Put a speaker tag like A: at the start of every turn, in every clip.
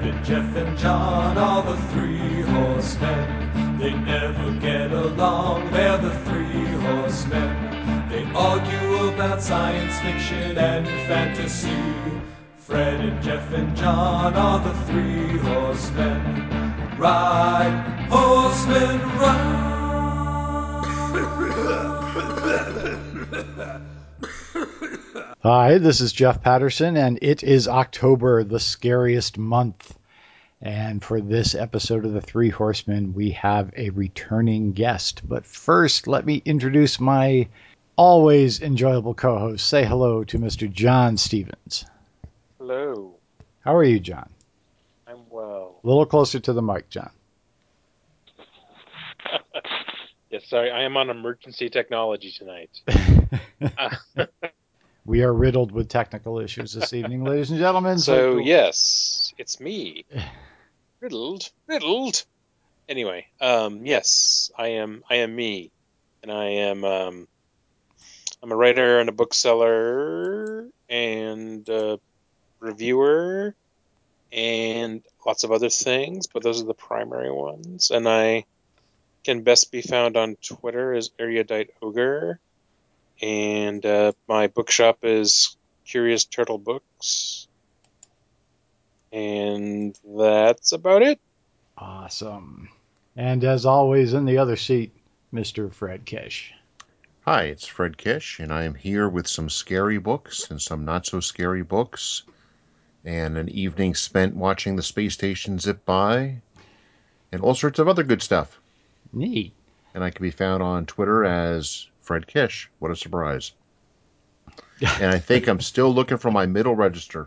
A: Fred and Jeff and John are the three horsemen. They never get along, they're the three horsemen. They argue about science fiction and fantasy. Fred and Jeff and John are the three horsemen. Ride, horsemen, ride.
B: Hi, this is Jeff Patterson, and it is October, the scariest month. And for this episode of The Three Horsemen, we have a returning guest. But first, let me introduce my always enjoyable co-host. Say hello to Mr. John Stevens.
C: Hello.
B: How are you, John?
C: I'm well.
B: A little closer to the mic, John.
C: Yes, sorry, I am on emergency technology tonight.
B: We are riddled with technical issues this evening, ladies and gentlemen.
C: So yes, it's me. Riddled. Anyway, yes, I am me. And I'm a writer and a bookseller and a reviewer and lots of other things, but those are the primary ones. And I can best be found on Twitter as Erudite Ogre. And my bookshop is Curious Turtle Books. And that's about it.
B: Awesome. And as always, in the other seat, Mr. Fred Kish.
D: Hi, it's Fred Kish, and I am here with some scary books and some not-so-scary books, and an evening spent watching the space station zip by, and all sorts of other good stuff.
B: Neat.
D: And I can be found on Twitter as Fred Kish. What a surprise. And I think I'm still looking for my middle register.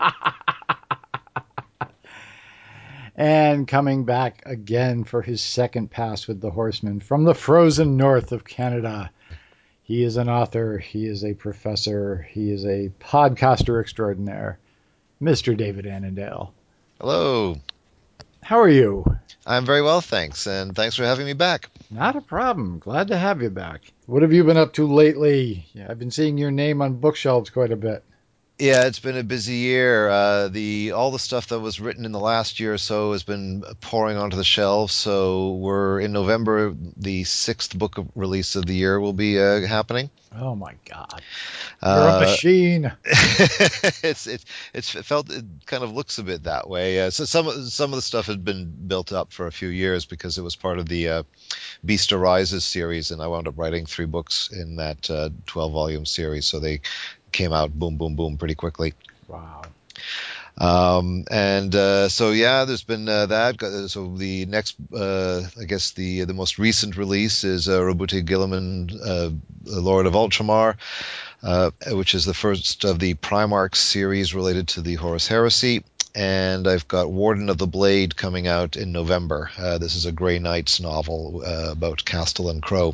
B: And coming back again for his second pass with the Horsemen from the frozen north of Canada. He is an author. He is a professor. He is a podcaster extraordinaire. Mr. David Annandale.
E: Hello.
B: How are you?
E: I'm very well, thanks. And thanks for having me back.
B: Not a problem. Glad to have you back. What have you been up to lately? I've been seeing your name on bookshelves quite a bit.
E: Yeah, it's been a busy year. All the stuff that was written in the last year or so has been pouring onto the shelves. So we're in November. The 6th book release of the year will be happening.
B: Oh my God! You're a machine.
E: It kind of looks a bit that way. So some of the stuff had been built up for a few years because it was part of the Beast Arises series, and I wound up writing 3 books in that 12-volume series. So they came out boom, boom, boom pretty quickly.
B: Wow.
E: So yeah, there's been that. So the next, I guess the most recent release is Robute Guilliman, Lord of Ultramar, which is the first of the Primarch series related to the Horus Heresy. And I've got Warden of the Blade coming out in November. This is a Grey Knights novel about Castellan Crowe.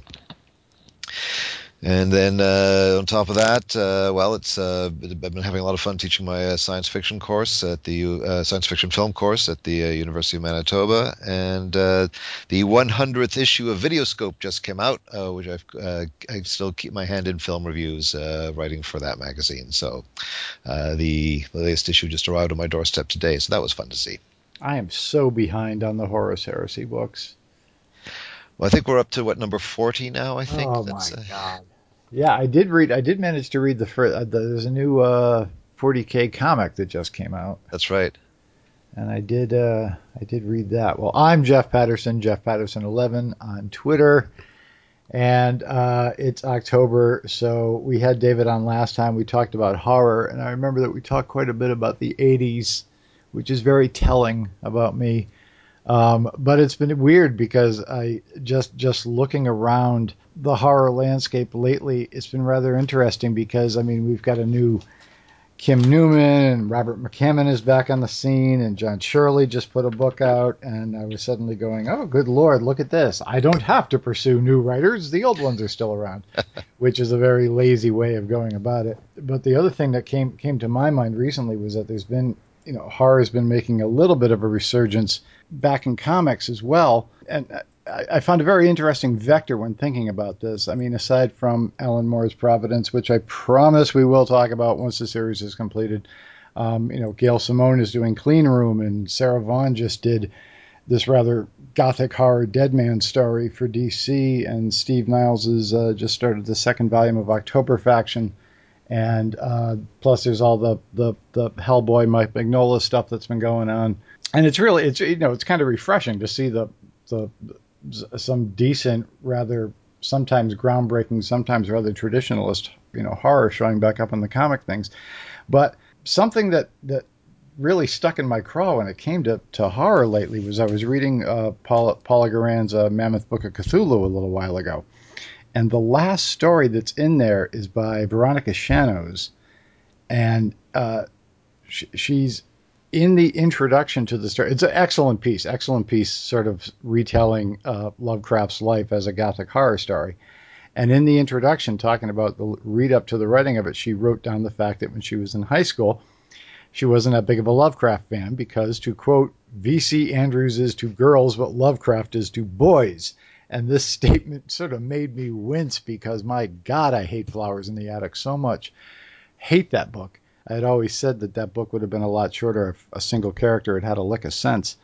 E: And then on top of that, I've been having a lot of fun teaching my science fiction course at the science fiction film course at the University of Manitoba. And the 100th issue of Videoscope just came out, which I still keep my hand in film reviews, writing for that magazine. So the latest issue just arrived on my doorstep today, so that was fun to see.
B: I am so behind on the Horus Heresy books.
E: Well, I think we're up to number 40 now. I think.
B: Oh my God! Yeah, I did manage to read the first. There's a new 40K comic that just came out.
E: That's right.
B: And I did read that. Well, I'm Jeff Patterson, Jeff Patterson 11 on Twitter, and it's October. So we had David on last time. We talked about horror, and I remember that we talked quite a bit about the 80s, which is very telling about me. But it's been weird because I just looking around the horror landscape lately, it's been rather interesting because, I mean, we've got a new Kim Newman and Robert McCammon is back on the scene, and John Shirley just put a book out, and I was suddenly going, oh, good Lord, look at this. I don't have to pursue new writers. The old ones are still around, which is a very lazy way of going about it. But the other thing that came to my mind recently was that there's been, horror has been making a little bit of a resurgence back in comics as well. And I found a very interesting vector when thinking about this. I mean, aside from Alan Moore's Providence, which I promise we will talk about once the series is completed, Gail Simone is doing Clean Room, and Sarah Vaughn just did this rather gothic horror Dead Man story for DC, and Steve Niles has just started the second volume of October Faction, and plus there's all the Hellboy Mike Mignola stuff that's been going on, and it's kind of refreshing to see the some decent, rather sometimes groundbreaking, sometimes rather traditionalist horror showing back up in the comic things. But something that really stuck in my craw when it came to horror lately was I was reading Paula Garan's Mammoth Book of Cthulhu a little while ago. And the last story that's in there is by Veronica Shanos. And she's in the introduction to the story. It's an excellent piece sort of retelling Lovecraft's life as a gothic horror story. And in the introduction, talking about the read up to the writing of it, she wrote down the fact that when she was in high school, she wasn't that big of a Lovecraft fan because, to quote, V.C. Andrews is to girls what Lovecraft is to boys. And this statement sort of made me wince because, my God, I hate Flowers in the Attic so much. Hate that book. I had always said that book would have been a lot shorter if a single character had had a lick of sense.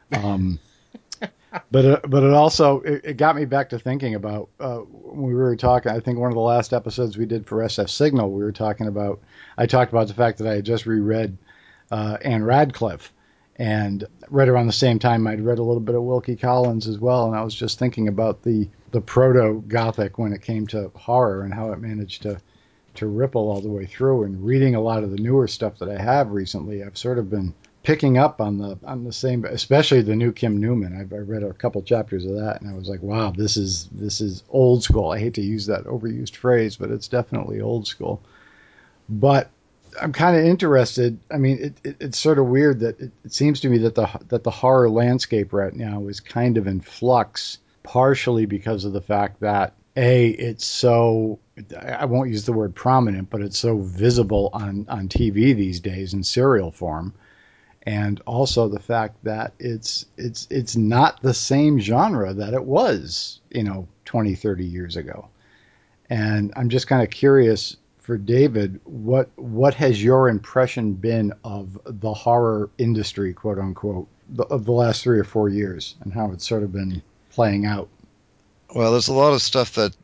B: But it also it got me back to thinking about when we were talking. I think one of the last episodes we did for SF Signal, I talked about the fact that I had just reread Anne Radcliffe, and right around the same time I'd read a little bit of Wilkie Collins as well, and I was just thinking about the proto-Gothic when it came to horror and how it managed to ripple all the way through. And reading a lot of the newer stuff that I have recently, I've sort of been picking up on the same, especially the new Kim Newman. I read a couple chapters of that, and I was like, wow, this is old school. I hate to use that overused phrase, but it's definitely old school. But I'm kind of interested. I mean, it's sort of weird that it seems to me that the horror landscape right now is kind of in flux, partially because of the fact that it's so, I won't use the word prominent, but it's so visible on TV these days in serial form. And also the fact that it's not the same genre that it was, 20, 30 years ago. And I'm just kind of curious for David, what has your impression been of the horror industry, quote unquote, of the last 3 or 4 years, and how it's sort of been playing out?
E: Well, there's a lot of stuff that,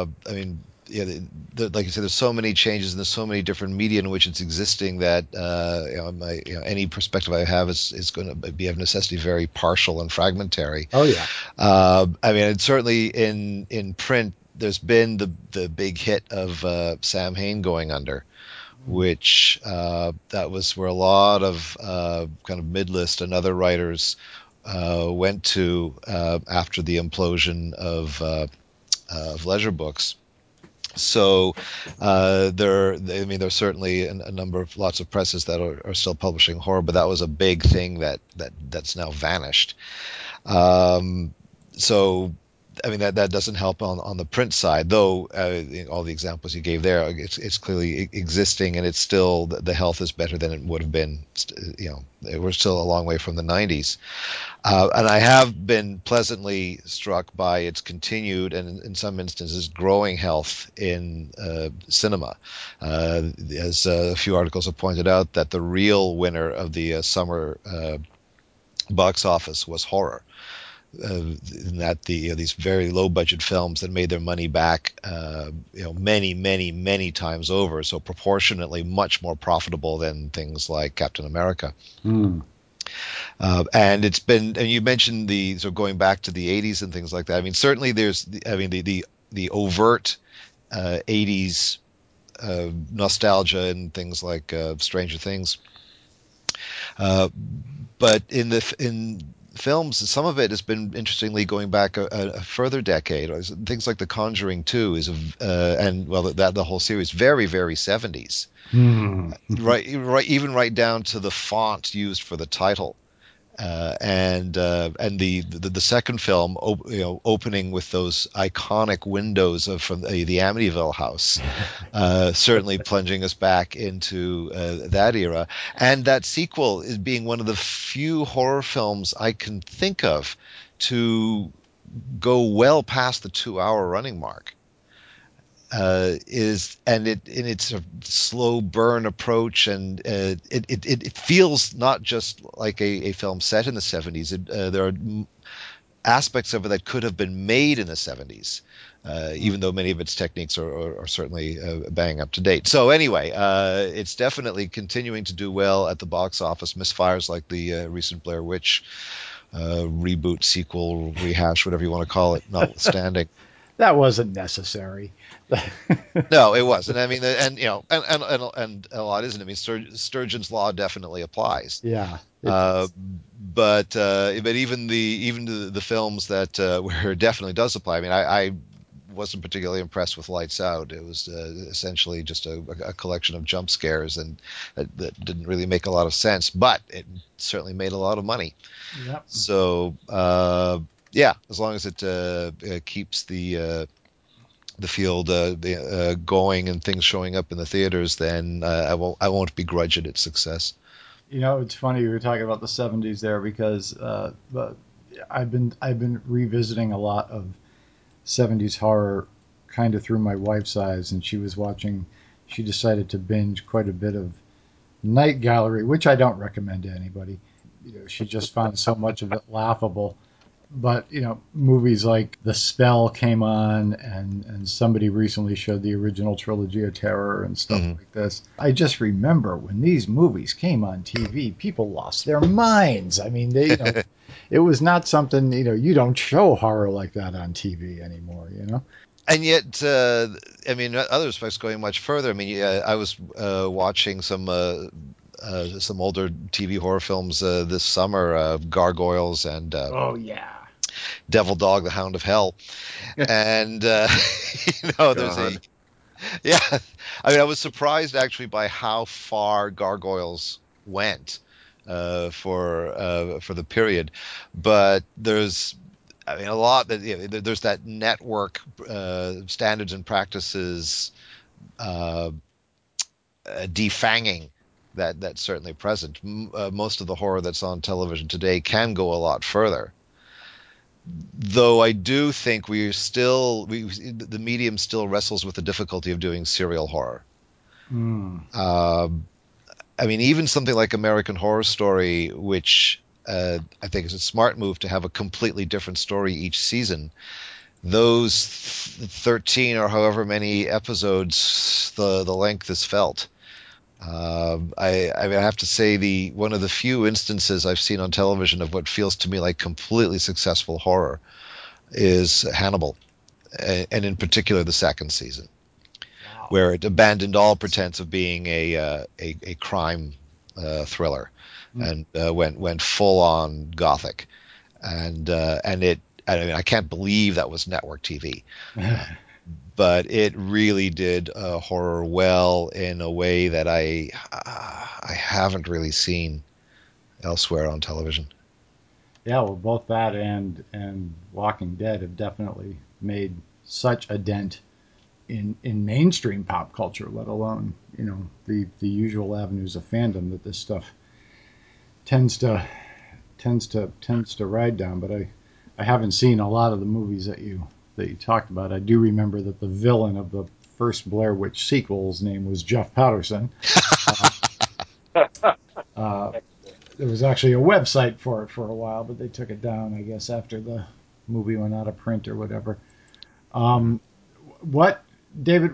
E: like you said, there's so many changes and there's so many different media in which it's existing that any perspective I have is going to be of necessity very partial and fragmentary.
B: Oh yeah.
E: And certainly in print, there's been the big hit of Sam Hain going under, which that was where a lot of kind of mid-list and other writers went to after the implosion of leisure books. So there's certainly lots of presses that are still publishing horror, but that was a big thing that's now vanished. So I mean that doesn't help on the print side, though. All the examples you gave there, it's clearly existing, and it's still, the health is better than it would have been. We're still a long way from the 90s. And I have been pleasantly struck by its continued and in some instances growing health in cinema. As a few articles have pointed out, that the real winner of the summer box office was horror. That these very low budget films that made their money back many times over, so proportionately much more profitable than things like Captain America. And it's been, and you mentioned going back to the 80s and things like that. I mean, certainly there's the overt 80s nostalgia and things like Stranger Things, but in films, some of it has been interestingly going back a further decade. Things like The Conjuring 2 is the whole series very, very 70s. Right, even right down to the font used for the title. And the second film, opening with those iconic windows from the Amityville house, certainly plunging us back into that era. And that sequel is being one of the few horror films I can think of to go well past the 2-hour running mark. it's a slow burn approach, and it feels not just like a film set in the 70s. There are aspects of it that could have been made in the 70s, even though many of its techniques are certainly bang up to date. So anyway, it's definitely continuing to do well at the box office. Misfires like the recent Blair Witch reboot, sequel, rehash, whatever you want to call it, notwithstanding.
B: That wasn't necessary.
E: No, it wasn't. I mean, and a lot isn't. I mean, Sturgeon's law definitely applies.
B: Yeah.
E: But even the films that where it definitely does apply. I mean, I wasn't particularly impressed with Lights Out. It was essentially just a collection of jump scares, and that didn't really make a lot of sense. But it certainly made a lot of money.
B: Yep.
E: So yeah, as long as it keeps the field going and things showing up in the theaters, then I won't begrudge it its success.
B: You know, it's funny you were talking about the 70s there, because I've been revisiting a lot of 70s horror kind of through my wife's eyes, and she decided to binge quite a bit of Night Gallery, which I don't recommend to anybody. You know, she just found so much of it laughable. But, you know, movies like The Spell came on, and somebody recently showed the original trilogy of terror and stuff like this. I just remember when these movies came on TV, people lost their minds. I mean, it was not something, you don't show horror like that on TV anymore,
E: And yet, I mean, other respects going much further. I mean, I was watching some older TV horror films this summer, Gargoyles and
B: oh yeah,
E: Devil Dog, the Hound of Hell, and there's yeah. I mean, I was surprised actually by how far Gargoyles went for the period, but there's. I mean, a lot that there's that network standards and practices defanging that's certainly present. Most of the horror that's on television today can go a lot further. Though I do think the medium still wrestles with the difficulty of doing serial horror. I mean, even something like American Horror Story, which I think is a smart move to have a completely different story each season. Those 13 or however many episodes, the length is felt. I have to say one of the few instances I've seen on television of what feels to me like completely successful horror is Hannibal, and in particular the second season, where it abandoned all pretense of being a crime thriller and went full on gothic, and it. I mean, I can't believe that was network TV. But it really did horror well in a way that I haven't really seen elsewhere on television.
B: Yeah, well, both that and Walking Dead have definitely made such a dent in mainstream pop culture, let alone the usual avenues of fandom that this stuff tends to ride down. But I haven't seen a lot of the movies that you talked about. I do remember that the villain of the first Blair Witch sequel's name was Jeff Patterson. There was actually a website for it for a while, but they took it down, I guess, after the movie went out of print or whatever. David,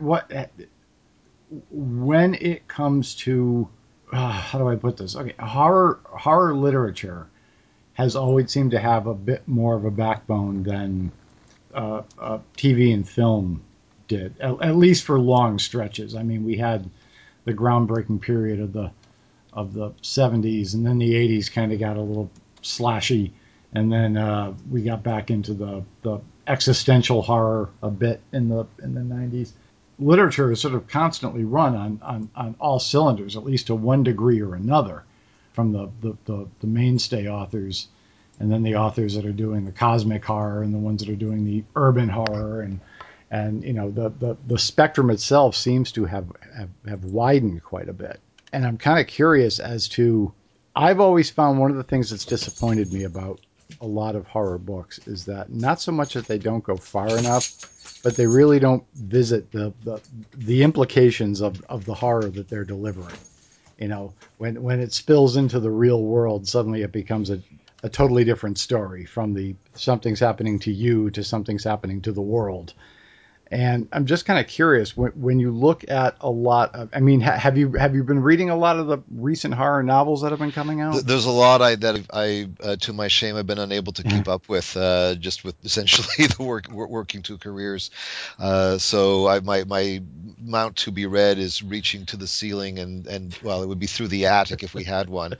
B: when it comes to, how do I put this? Okay, horror literature has always seemed to have a bit more of a backbone than TV and film did, at least for long stretches. I mean, we had the groundbreaking period of the 70s, and then the 80s kind of got a little slashy, and then we got back into the existential horror a bit in the 90s. Literature is sort of constantly run on all cylinders, at least to one degree or another, from the mainstay authors, and then the authors that are doing the cosmic horror, and the ones that are doing the urban horror, and the spectrum itself seems to have widened quite a bit. And I'm kind of curious as to, I've always found one of the things that's disappointed me about a lot of horror books is that not so much that they don't go far enough, but they really don't visit the implications of the horror that they're delivering. You know, when it spills into the real world, suddenly it becomes a totally different story from the something's happening to you to something's happening to the world. And I'm just kind of curious when you look at a lot of, I mean, have you been reading a lot of the recent horror novels that have been coming out?
E: There's a lot that to my shame, I've been unable to keep up with, just with essentially the working two careers. So my amount to be read is reaching to the ceiling, and well, it would be through the attic if we had one.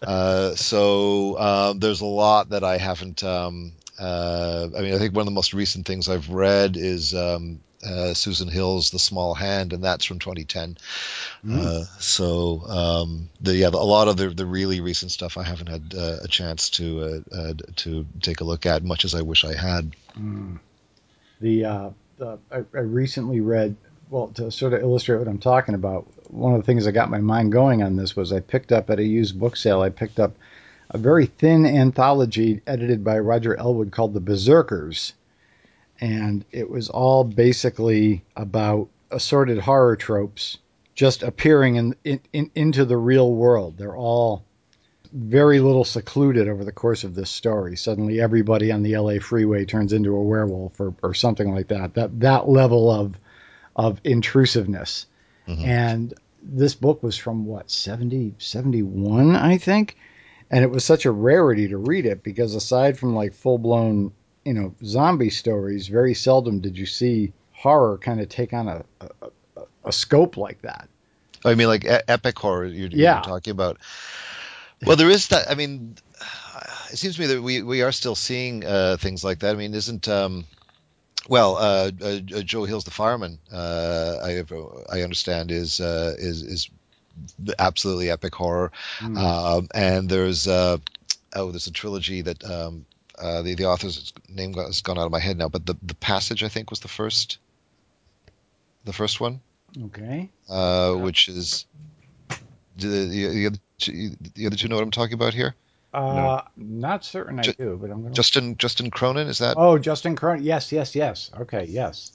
E: So there's a lot that I haven't. I mean, I think one of the most recent things I've read is Susan Hill's The Small Hand, and that's from 2010. A lot of the really recent stuff I haven't had a chance to take a look at, much as I wish I had.
B: I recently read, well, to sort of illustrate what I'm talking about, one of the things that got my mind going on this was I picked up at a used book sale, I picked up a very thin anthology edited by Roger Elwood called The Berserkers. And it was all basically about assorted horror tropes just appearing into the real world. They're all very little secluded over the course of this story. Suddenly everybody on the LA freeway turns into a werewolf or something like that. That level of intrusiveness. Mm-hmm. And this book was from what, 71, I think? And it was such a rarity to read it because aside from like full-blown, zombie stories, very seldom did you see horror kind of take on a scope like that.
E: I mean, like epic horror you're talking about. Well, there is that. I mean, it seems to me that we are still seeing things like that. I mean, isn't Joe Hill's The Fireman? I understand is absolutely epic horror. And there's there's a trilogy that the author's name has gone out of my head now, but the Passage, I think, was the first one.
B: Okay.
E: Which is the other two know what I'm talking about here?
B: No. Not certain I do, but I'm going
E: to... Justin Cronin, is that?
B: Oh, Justin Cronin. Yes. Okay, yes.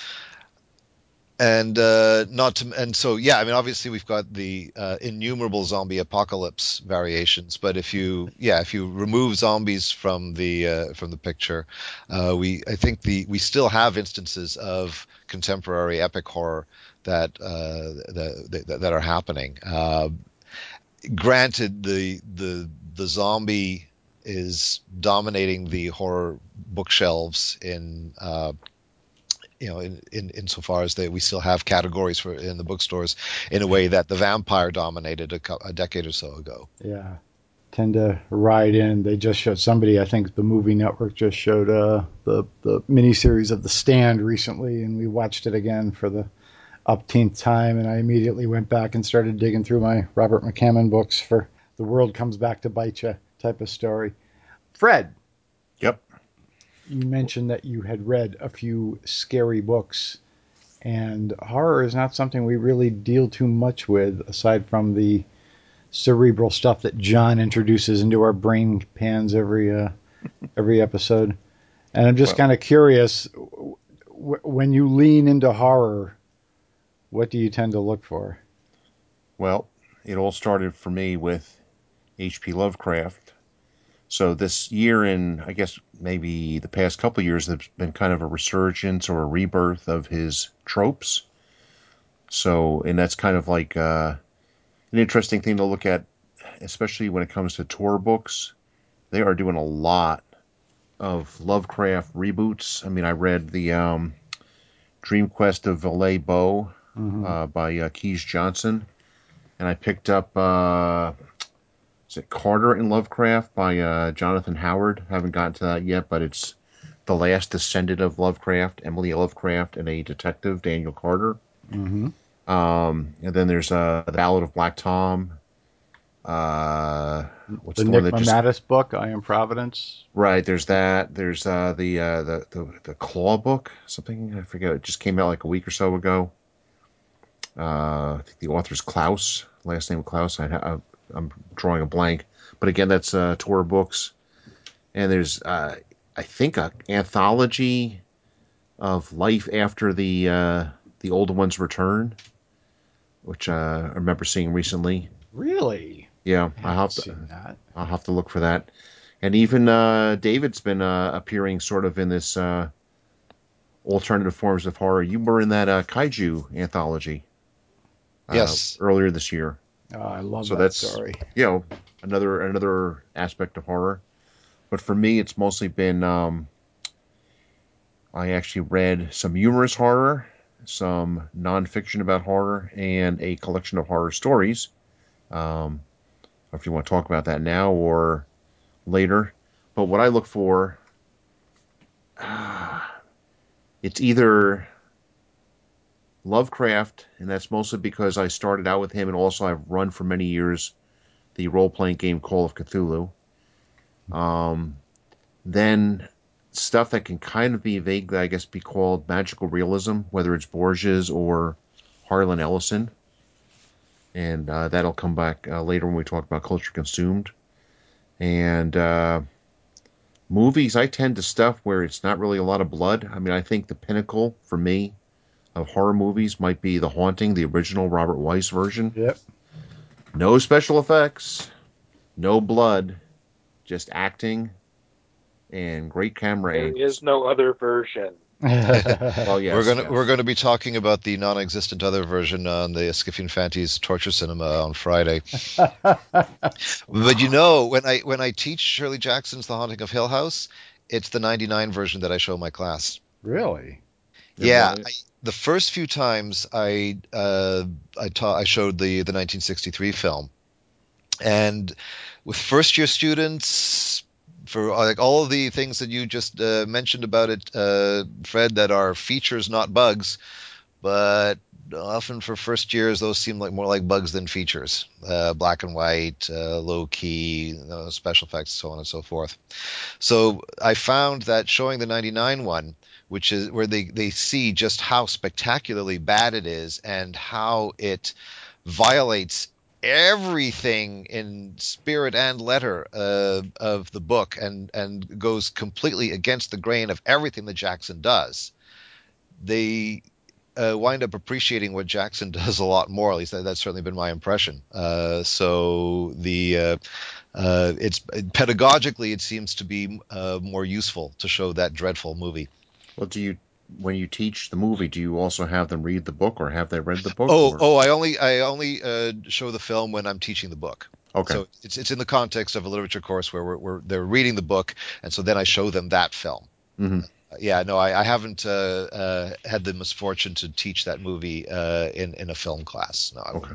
E: And so I mean, obviously we've got the innumerable zombie apocalypse variations, but if you remove zombies from the picture, I think we still have instances of contemporary epic horror that are happening. Granted, the zombie is dominating the horror bookshelves in insofar as we still have categories in the bookstores in a way that the vampire dominated a decade or so ago.
B: Yeah, tend to ride in. They just showed somebody, I think the Movie Network just showed the miniseries of The Stand recently, and we watched it again for the upteenth time, and I immediately went back and started digging through my Robert McCammon books for The World Comes Back to Bite You type of story. Fred.
D: Yep.
B: You mentioned that you had read a few scary books, and horror is not something we really deal too much with, aside from the cerebral stuff that John introduces into our brain pans every episode. And I'm just kind of curious, when you lean into horror, what do you tend to look for?
D: Well, it all started for me with H.P. Lovecraft. So this year, in I guess maybe the past couple of years, there's been kind of a resurgence or a rebirth of his tropes. So, and that's kind of like an interesting thing to look at, especially when it comes to Tor books. They are doing a lot of Lovecraft reboots. I mean, I read the Dream Quest of Valet Beau by Keyes Johnson, and I picked up is it Carter in Lovecraft by Jonathan Howard. Haven't gotten to that yet, but it's the last descendant of Lovecraft, Emily Lovecraft, and a detective, Daniel Carter.
B: Mm-hmm.
D: And then there's The Ballad of Black Tom.
B: What's the Nick Mattis book, I Am Providence?
D: Right, there's that. There's the Claw book, something, I forget. It just came out like a week or so ago. I think the author's Klaus, last name Klaus. I'm drawing a blank. But again, that's Tor books. And there's, I think, an anthology of life after the older ones return, which I remember seeing recently.
B: Really?
D: Yeah,
B: I haven't seen that.
D: I'll have to look for that. And even David's been appearing sort of in this alternative forms of horror. You were in that Kaiju anthology
E: Yes.
D: earlier this year.
B: Oh, I love
D: So
B: that
D: that's,
B: story.
D: another aspect of horror. But for me, it's mostly been I actually read some humorous horror, some nonfiction about horror, and a collection of horror stories. If you want to talk about that now or later. But what I look for, it's either Lovecraft, and that's mostly because I started out with him, and also I've run for many years the role-playing game Call of Cthulhu. Then stuff that can kind of be vaguely, I guess, be called magical realism, whether it's Borges or Harlan Ellison. And that'll come back later when we talk about culture consumed. And movies, I tend to stuff where it's not really a lot of blood. I mean, I think the pinnacle for me of horror movies might be The Haunting, the original Robert Weiss version.
B: Yep.
D: No special effects, no blood, just acting and great camera
F: There
D: angles.
F: is no other version.
D: Well, yes,
E: We're gonna be talking about the non-existent other version on the Skiffy Fanties Torture Cinema on Friday. But when I teach Shirley Jackson's The Haunting of Hill House, it's the '99 version that I show my class.
B: Really?
E: Yeah, the first few times I showed the 1963 film, and with first year students, for like all of the things that you just mentioned about it, Fred, that are features, not bugs, but often for first years those seem like more like bugs than features. Black and white, low key, special effects, so on and so forth. So I found that showing the '99 one, which is where they see just how spectacularly bad it is and how it violates everything in spirit and letter of the book, and goes completely against the grain of everything that Jackson does. They wind up appreciating what Jackson does a lot more. At least that's certainly been my impression. So it's pedagogically, it seems to be more useful to show that dreadful movie.
D: Well, when you teach the movie, do you also have them read the book, or have they read the book?
E: I only show the film when I'm teaching the book.
D: Okay.
E: So it's in the context of a literature course where they're reading the book, and so then I show them that film.
D: Mm-hmm.
E: Yeah, no, I haven't had the misfortune to teach that movie in a film class. No, I
D: Okay.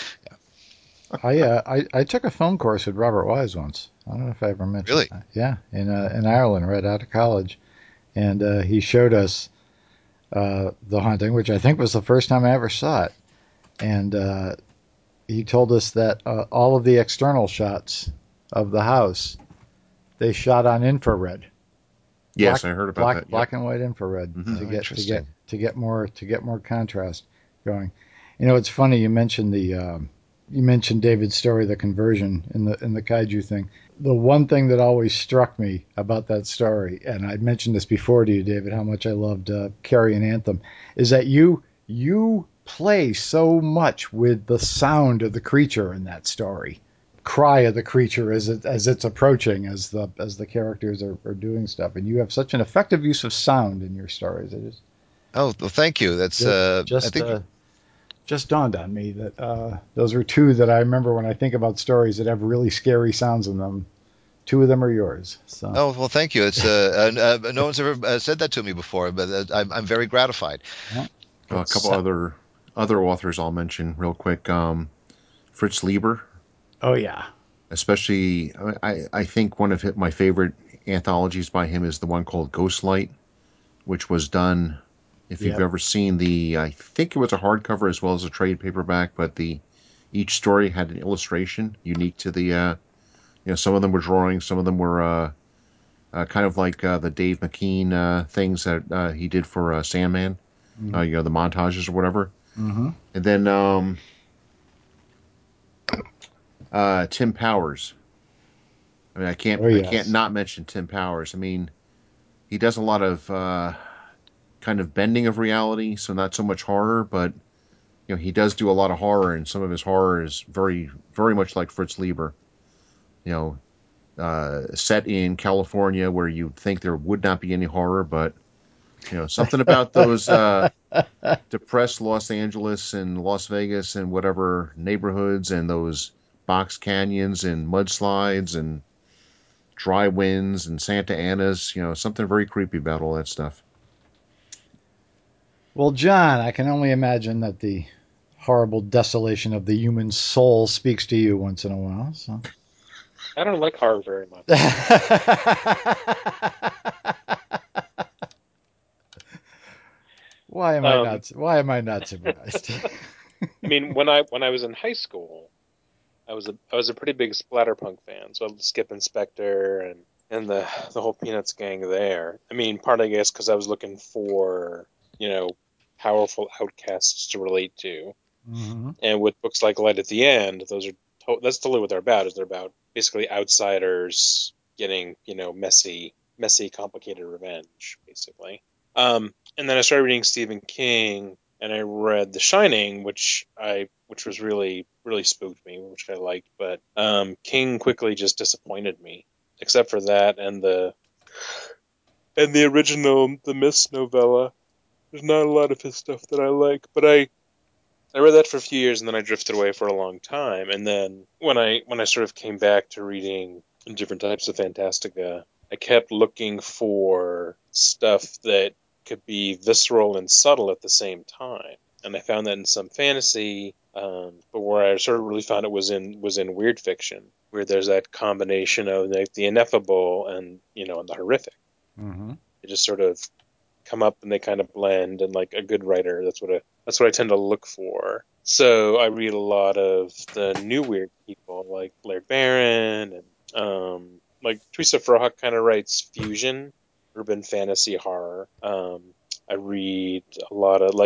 E: wouldn't.
B: I took a film course with Robert Wise once. I don't know if I ever mentioned
E: Really?
B: that. Yeah, in Ireland, right out of college, and he showed us The Haunting, which I think was the first time I ever saw it, and he told us that all of the external shots of the house they shot on infrared.
D: Yes, I heard about that.
B: Black and white infrared
D: Mhm.
B: to get more contrast going. You know, it's funny you mentioned you mentioned David's story, the conversion in the kaiju thing. The one thing that always struck me about that story, and I mentioned this before to you, David, how much I loved Carrion Anthem, is that you play so much with the sound of the creature in that story. Cry of the creature as it's approaching, as the characters are doing stuff, and you have such an effective use of sound in your stories.
E: Oh, well, thank you. That's I think
B: just dawned on me that those are two that I remember when I think about stories that have really scary sounds in them. Two of them are yours. So.
E: Oh, well, thank you. It's no one's ever said that to me before, but I'm very gratified.
B: Yeah.
D: A couple other authors I'll mention real quick. Fritz Lieber,
B: Oh yeah.
D: especially I think one of my favorite anthologies by him is the one called Ghostlight, which was done. If you've ever seen I think it was a hardcover as well as a trade paperback, but each story had an illustration unique to the. Some of them were drawings, some of them were kind of like the Dave McKean things that he did for Sandman. The montages or whatever.
B: Mm-hmm.
D: And then Tim Powers. I mean,
B: Oh,
D: I can't
B: yes.
D: not mention Tim Powers. I mean, he does a lot of kind of bending of reality, so not so much horror, but he does do a lot of horror, and some of his horror is very, very much like Fritz Lieber. You set in California where you'd think there would not be any horror, but something about those depressed Los Angeles and Las Vegas and whatever neighborhoods and those box canyons and mudslides and dry winds and Santa Anas, something very creepy about all that stuff.
B: Well, John, I can only imagine that the horrible desolation of the human soul speaks to you once in a while. So.
C: I don't like horror very much.
B: Why am I not? Why am I not surprised?
C: I mean, when I was in high school, I was a pretty big Splatterpunk fan, so I loved Skip Inspector and the whole Peanuts gang there. I mean, part I guess because I was looking for powerful outcasts to relate to,
B: Mm-hmm.
C: and with books like Light at the End, that's totally what they're about. Is they're about basically outsiders getting messy, complicated revenge, basically. And then I started reading Stephen King, and I read The Shining, which was really really spooked me, which I liked. But King quickly just disappointed me, except for that and the original The Mist novella. There's not a lot of his stuff that I like, but I read that for a few years and then I drifted away for a long time. And then when I sort of came back to reading different types of Fantastica, I kept looking for stuff that could be visceral and subtle at the same time. And I found that in some fantasy, but where I sort of really found it was in weird fiction, where there's that combination of the ineffable and and the horrific.
B: Mm-hmm.
C: It just sort of come up and they kind of blend, and like a good writer, that's what I tend to look for. So I read a lot of the new weird people like Blair Barron and like Teresa Frohawk kind of writes fusion urban fantasy horror. I read a lot of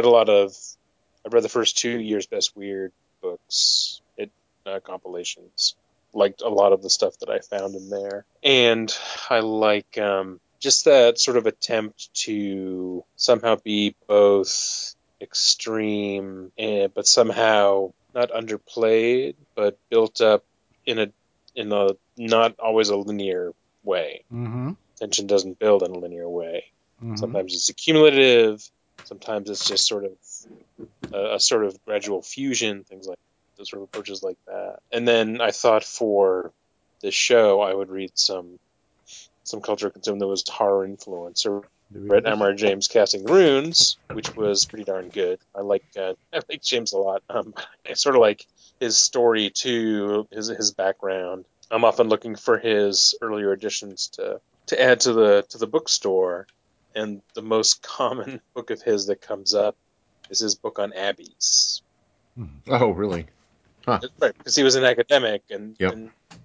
C: I read the first 2 years Best Weird books, compilations. Liked a lot of the stuff that I found in there, and I like just that sort of attempt to somehow be both extreme but somehow not underplayed, but built up in a not always a linear way.
B: Mm-hmm.
C: Tension doesn't build in a linear way.
B: Mm-hmm.
C: Sometimes it's accumulative. Sometimes it's just sort of a sort of gradual fusion, things like those sort of approaches like that. And then I thought for this show, I would read some culture consumed that was horror influence. So read M.R. James Casting Runes, which was pretty darn good. I like James a lot. I sort of like his story too, his background. I'm often looking for his earlier editions to add to the bookstore, and the most common book of his that comes up is his book on abbeys.
D: Oh, really? Huh.
C: Right, because he was an academic, and
D: Yep.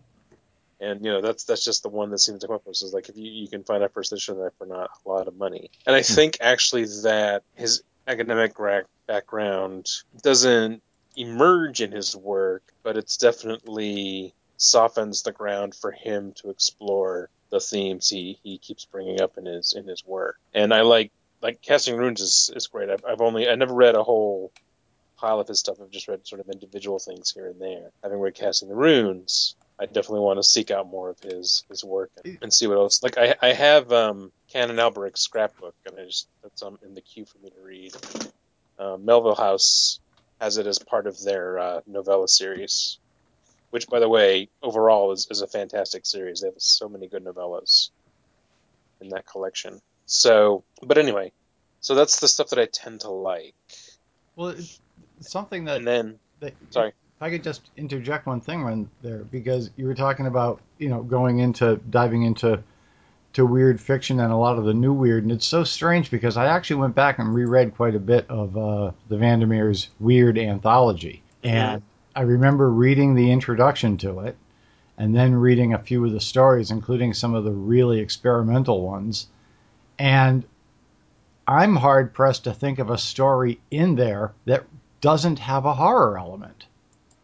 C: that's just the one that seems to come up with. Is like if you can find a first edition of that for not a lot of money. And I think actually that his academic background doesn't emerge in his work, but it's definitely softens the ground for him to explore the themes he keeps bringing up in his work. And I like Casting Runes is great. I never read a whole pile of his stuff. I've just read sort of individual things here and there. Having read Casting the Runes, I definitely want to seek out more of his work and see what else. Like I have Canon Alberich's scrapbook, and that's in the queue for me to read. Melville House has it as part of their novella series, which, by the way, overall is a fantastic series. They have so many good novellas in that collection. So, but anyway, so that's the stuff that I tend to like.
B: Well, it's something that,
C: And then,
B: if I could just interject one thing right there, because you were talking about diving into weird fiction and a lot of the new weird, and it's so strange because I actually went back and reread quite a bit of the Vandermeer's Weird anthology, and I remember reading the introduction to it, and then reading a few of the stories, including some of the really experimental ones, and I'm hard pressed to think of a story in there that doesn't have a horror element.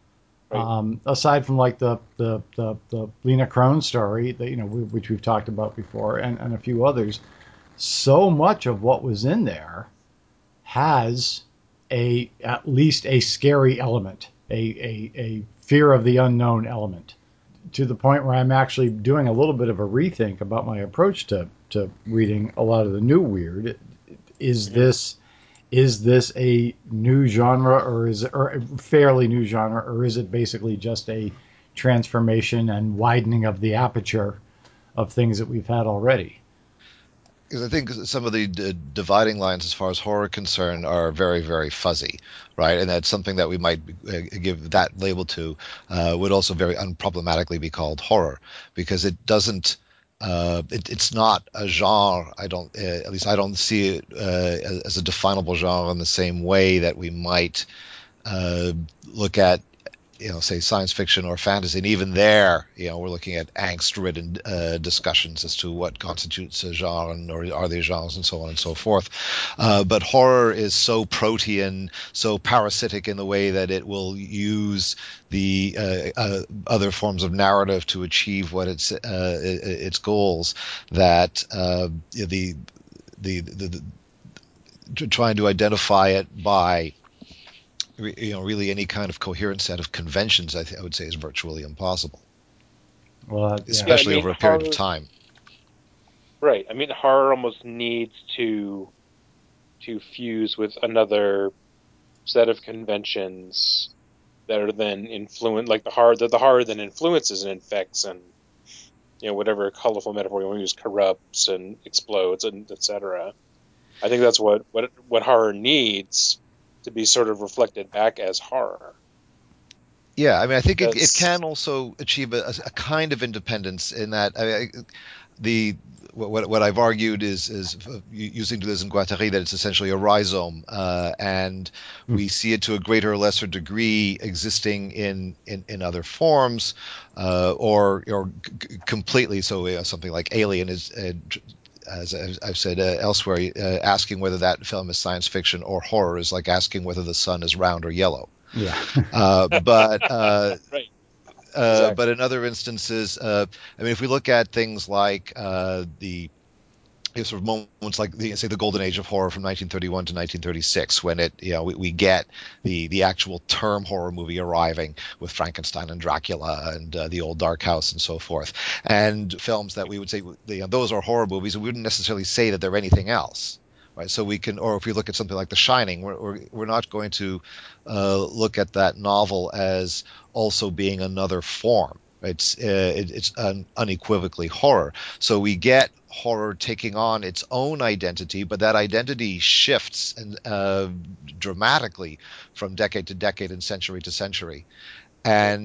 C: Right.
B: Aside from like the Lena Crone story that which we've talked about before, and a few others, so much of what was in there has at least a scary element, a fear of the unknown element, to the point where I'm actually doing a little bit of a rethink about my approach to reading a lot of the new weird. Is
C: Mhm.
B: this a new genre, or is it or a fairly new genre, or is it basically just a transformation and widening of the aperture of things that we've had already?
E: Because I think some of the dividing lines as far as horror concern are very, very fuzzy, right? And that's something that we might give that label to would also very unproblematically be called horror, because it doesn't. It's not a genre. I don't, at least I don't see it as a definable genre in the same way that we might look at, say science fiction or fantasy, and even there, we're looking at angst-ridden discussions as to what constitutes a genre, or are they genres, and so on and so forth. But horror is so protean, so parasitic in the way that it will use the other forms of narrative to achieve what its goals. That the trying to identify it by really any kind of coherent set of conventions, I would say, is virtually impossible,
B: Well, yeah.
C: Yeah, I
E: especially
C: mean
E: over a period of
C: horror.
E: time.
C: Right. I mean horror almost needs to fuse with another set of conventions that are then influenced, like the horror then influences and infects and whatever colorful metaphor you want to use, corrupts and explodes and etc. I think that's what horror needs to be sort of reflected back as horror.
E: Yeah, I mean, I think it
C: Because
E: can also achieve a kind of independence in that. The what I've argued is using Deleuze and Guattari, that it's essentially a rhizome, and
B: Mm.
E: we see it to a greater or lesser degree existing in other forms, or completely. So something like Alien is. As I've said elsewhere, asking whether that film is science fiction or horror is like asking whether the sun is round or yellow.
B: Yeah.
E: Uh, but uh,
C: right,
E: but
C: exactly.
E: in other instances, I mean, if we look at things like the sort of moments like say the golden age of horror from 1931 to 1936, when we get the actual term horror movie arriving with Frankenstein and Dracula and the old Dark House and so forth, and films that we would say those are horror movies, and we wouldn't necessarily say that they're anything else. Right, so we can, or if we look at something like The Shining, we're not going to look at that novel as also being another form. It's unequivocally horror. So we get horror taking on its own identity, but that identity shifts and dramatically from decade to decade and century to century.
C: Right.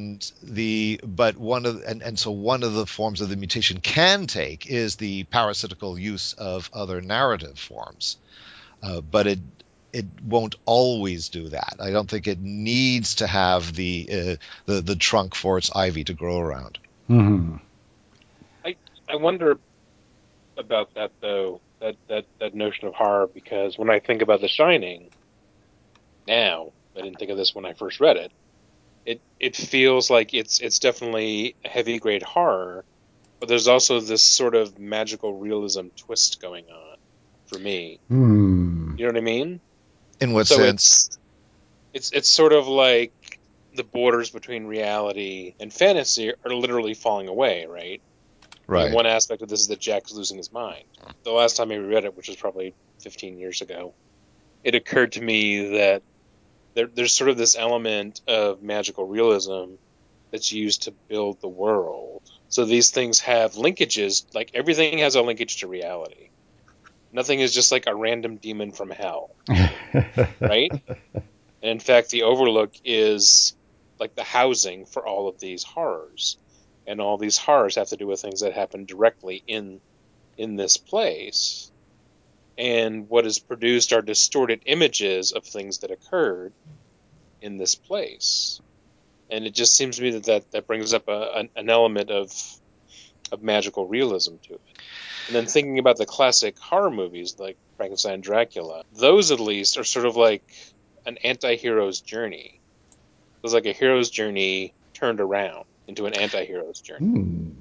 E: And so one of the forms of the mutation can take is the parasitical use of other narrative forms, but it won't always do that. I don't think it needs to have the trunk for its ivy to grow around.
B: Hmm.
C: I wonder about that though, that notion of horror, because when I think about The Shining now, I didn't think of this when I first read it. It feels like it's definitely a heavy grade horror, but there's also this sort of magical realism twist going on for me.
B: Hmm.
C: You know what I mean?
E: In what
C: So
E: sense?
C: it's sort of like the borders between reality and fantasy are literally falling away, right? I mean,
E: Right.
C: one aspect of this is that Jack is losing his mind. The last time I read it, which was probably 15 years ago, it occurred to me that there's sort of this element of magical realism that's used to build the world. So these things have linkages, like everything has a linkage to reality. Nothing is just like a random demon from hell, right? And in fact, the Overlook is like the housing for all of these horrors. And all these horrors have to do with things that happen directly in this place. And what is produced are distorted images of things that occurred in this place. And it just seems to me that brings up an element of magical realism to it. And then thinking about the classic horror movies like Frankenstein and Dracula, those at least are sort of like an anti hero's journey. It was like a hero's journey turned around into an anti-hero's journey.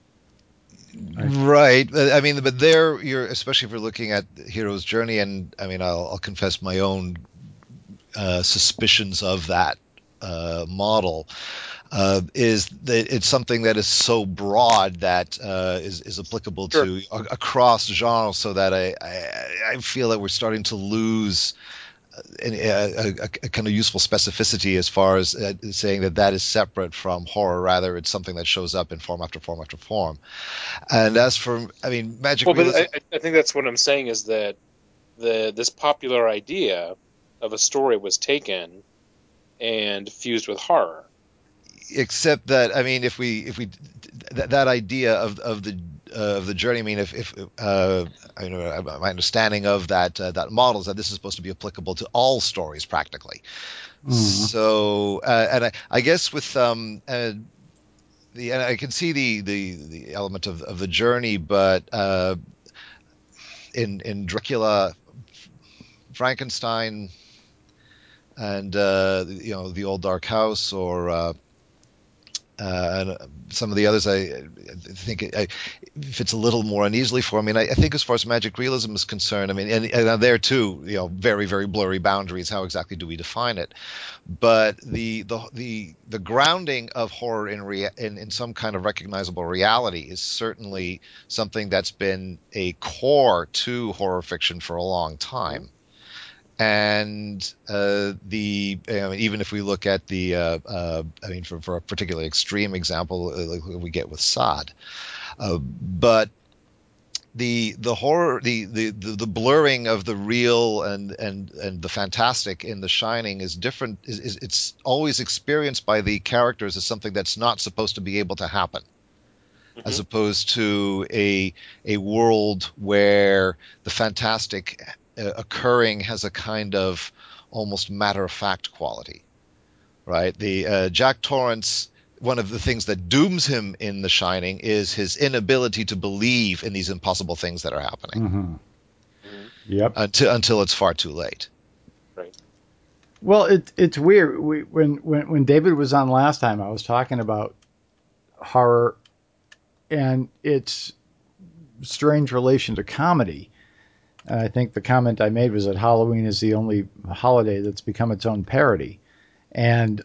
E: Right. I mean, but there you're, especially if you're looking at hero's journey, and I mean, I'll confess my own suspicions of that model. Is that it's something that is so broad that is applicable
C: Sure.
E: to across genres, so that I feel that we're starting to lose a kind of useful specificity as far as saying that is separate from horror. Rather, it's something that shows up in form after form after form. And as for, I mean, magic
C: Well,
E: realism.
C: but I think that's what I'm saying is that this popular idea of a story was taken and fused with horror.
E: Except that, I mean, if we that idea of the journey, I mean, if I know my understanding of that model is that this is supposed to be applicable to all stories practically. So, and I guess with and I can see the element of the journey, but in Dracula, Frankenstein, and the Old Dark House, or and some of the others, I think it fits a little more uneasily for me. And I think as far as magic realism is concerned, I mean, and there too, very, very blurry boundaries. How exactly do we define it? But the grounding of horror in some kind of recognizable reality is certainly something that's been a core to horror fiction for a long time. And even if we look at I mean, for a particularly extreme example, like we get with Sod, but the horror, the blurring of the real and the fantastic in The Shining is different. It's always experienced by the characters as something that's not supposed to be able to happen, as opposed to a world where the fantastic occurring has a kind of almost matter-of-fact quality, right? The Jack Torrance, one of the things that dooms him in The Shining is his inability to believe in these impossible things that are happening.
B: Yep.
E: Until it's far too late.
C: Right.
B: Well, it's weird. When David was on last time, I was talking about horror and its strange relation to comedy. And I think the comment I made was that Halloween is the only holiday that's become its own parody. And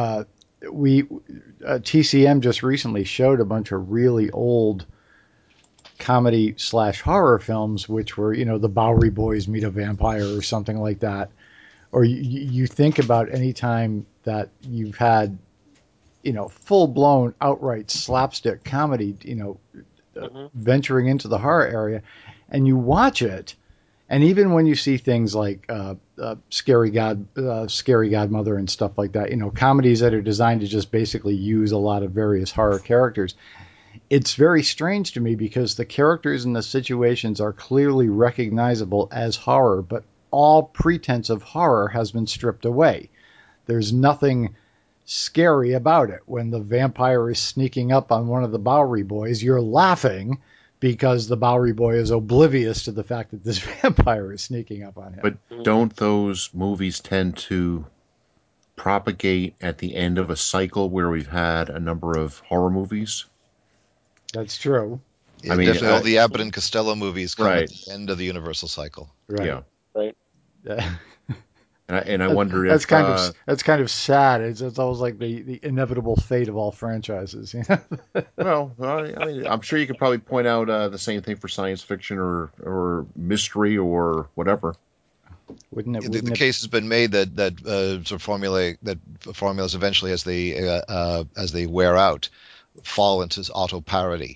B: TCM just recently showed a bunch of really old comedy / horror films, which were, the Bowery Boys meet a vampire or something like that. Or you think about any time that you've had, full blown outright slapstick comedy, venturing into the horror area, and you watch it. And even when you see things like Scary Godmother and stuff like that, comedies that are designed to just basically use a lot of various horror characters, it's very strange to me because the characters and the situations are clearly recognizable as horror, but all pretense of horror has been stripped away. There's nothing scary about it. When the vampire is sneaking up on one of the Bowery Boys, you're laughing because the Bowery Boy is oblivious to the fact that this vampire is sneaking up on him.
D: But don't those movies tend to propagate at the end of a cycle where we've had a number of horror movies?
B: That's true.
E: Yeah, I mean, definitely all the Abbott and Costello movies come at the end of the Universal cycle.
B: Right.
D: Yeah.
C: Right.
D: And I wonder
B: that's
D: if
B: that's kind of sad. It's almost like the inevitable fate of all franchises.
D: Well, I mean, I'm sure you could probably point out the same thing for science fiction or mystery or whatever.
E: The case has been made that sort of formulas eventually, as they wear out, fall into auto parody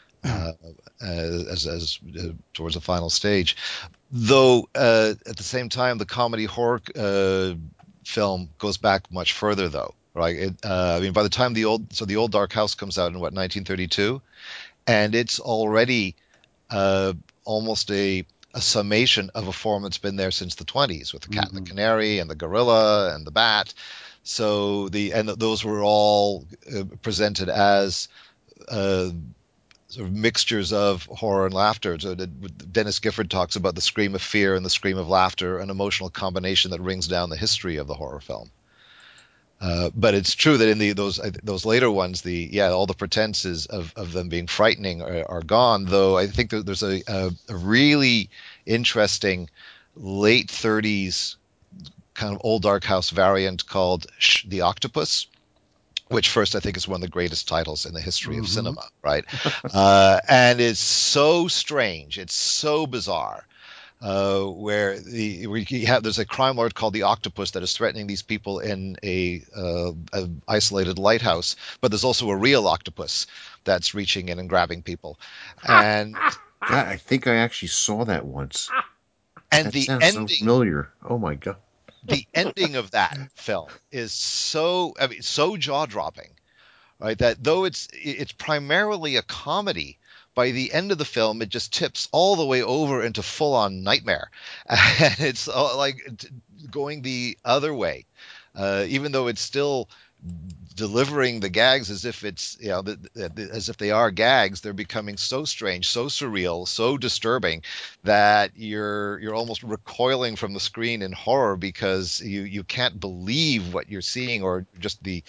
E: as towards the final stage. Though at the same time, the comedy horror film goes back much further, though, right? I mean, by the time the Old Dark House comes out in 1932, and it's already almost a summation of a form that's been there since the 20s, with the Cat and the Canary and the Gorilla and the Bat. So those were all presented as sort of mixtures of horror and laughter. So Dennis Gifford talks about the scream of fear and the scream of laughter, an emotional combination that rings down the history of the horror film. But it's true that in those later ones, all the pretenses of them being frightening are gone. Though I think that there's a really interesting late 30s kind of old dark house variant called The Octopus, which first I think is one of the greatest titles in the history of cinema, right? And it's so strange, it's so bizarre. Where there's a crime lord called the Octopus that is threatening these people in a isolated lighthouse, but there's also a real octopus that's reaching in and grabbing people. And
D: God, I think I actually saw that once.
E: And
D: that
E: the
D: sounds
E: ending,
D: so familiar. Oh my God.
E: The ending of that film is so jaw-dropping, right? That though it's primarily a comedy, by the end of the film, it just tips all the way over into full-on nightmare, and it's going the other way, even though it's still delivering the gags as if it's as if they are gags. They're becoming so strange, so surreal, so disturbing that you're almost recoiling from the screen in horror because you can't believe what you're seeing, or just the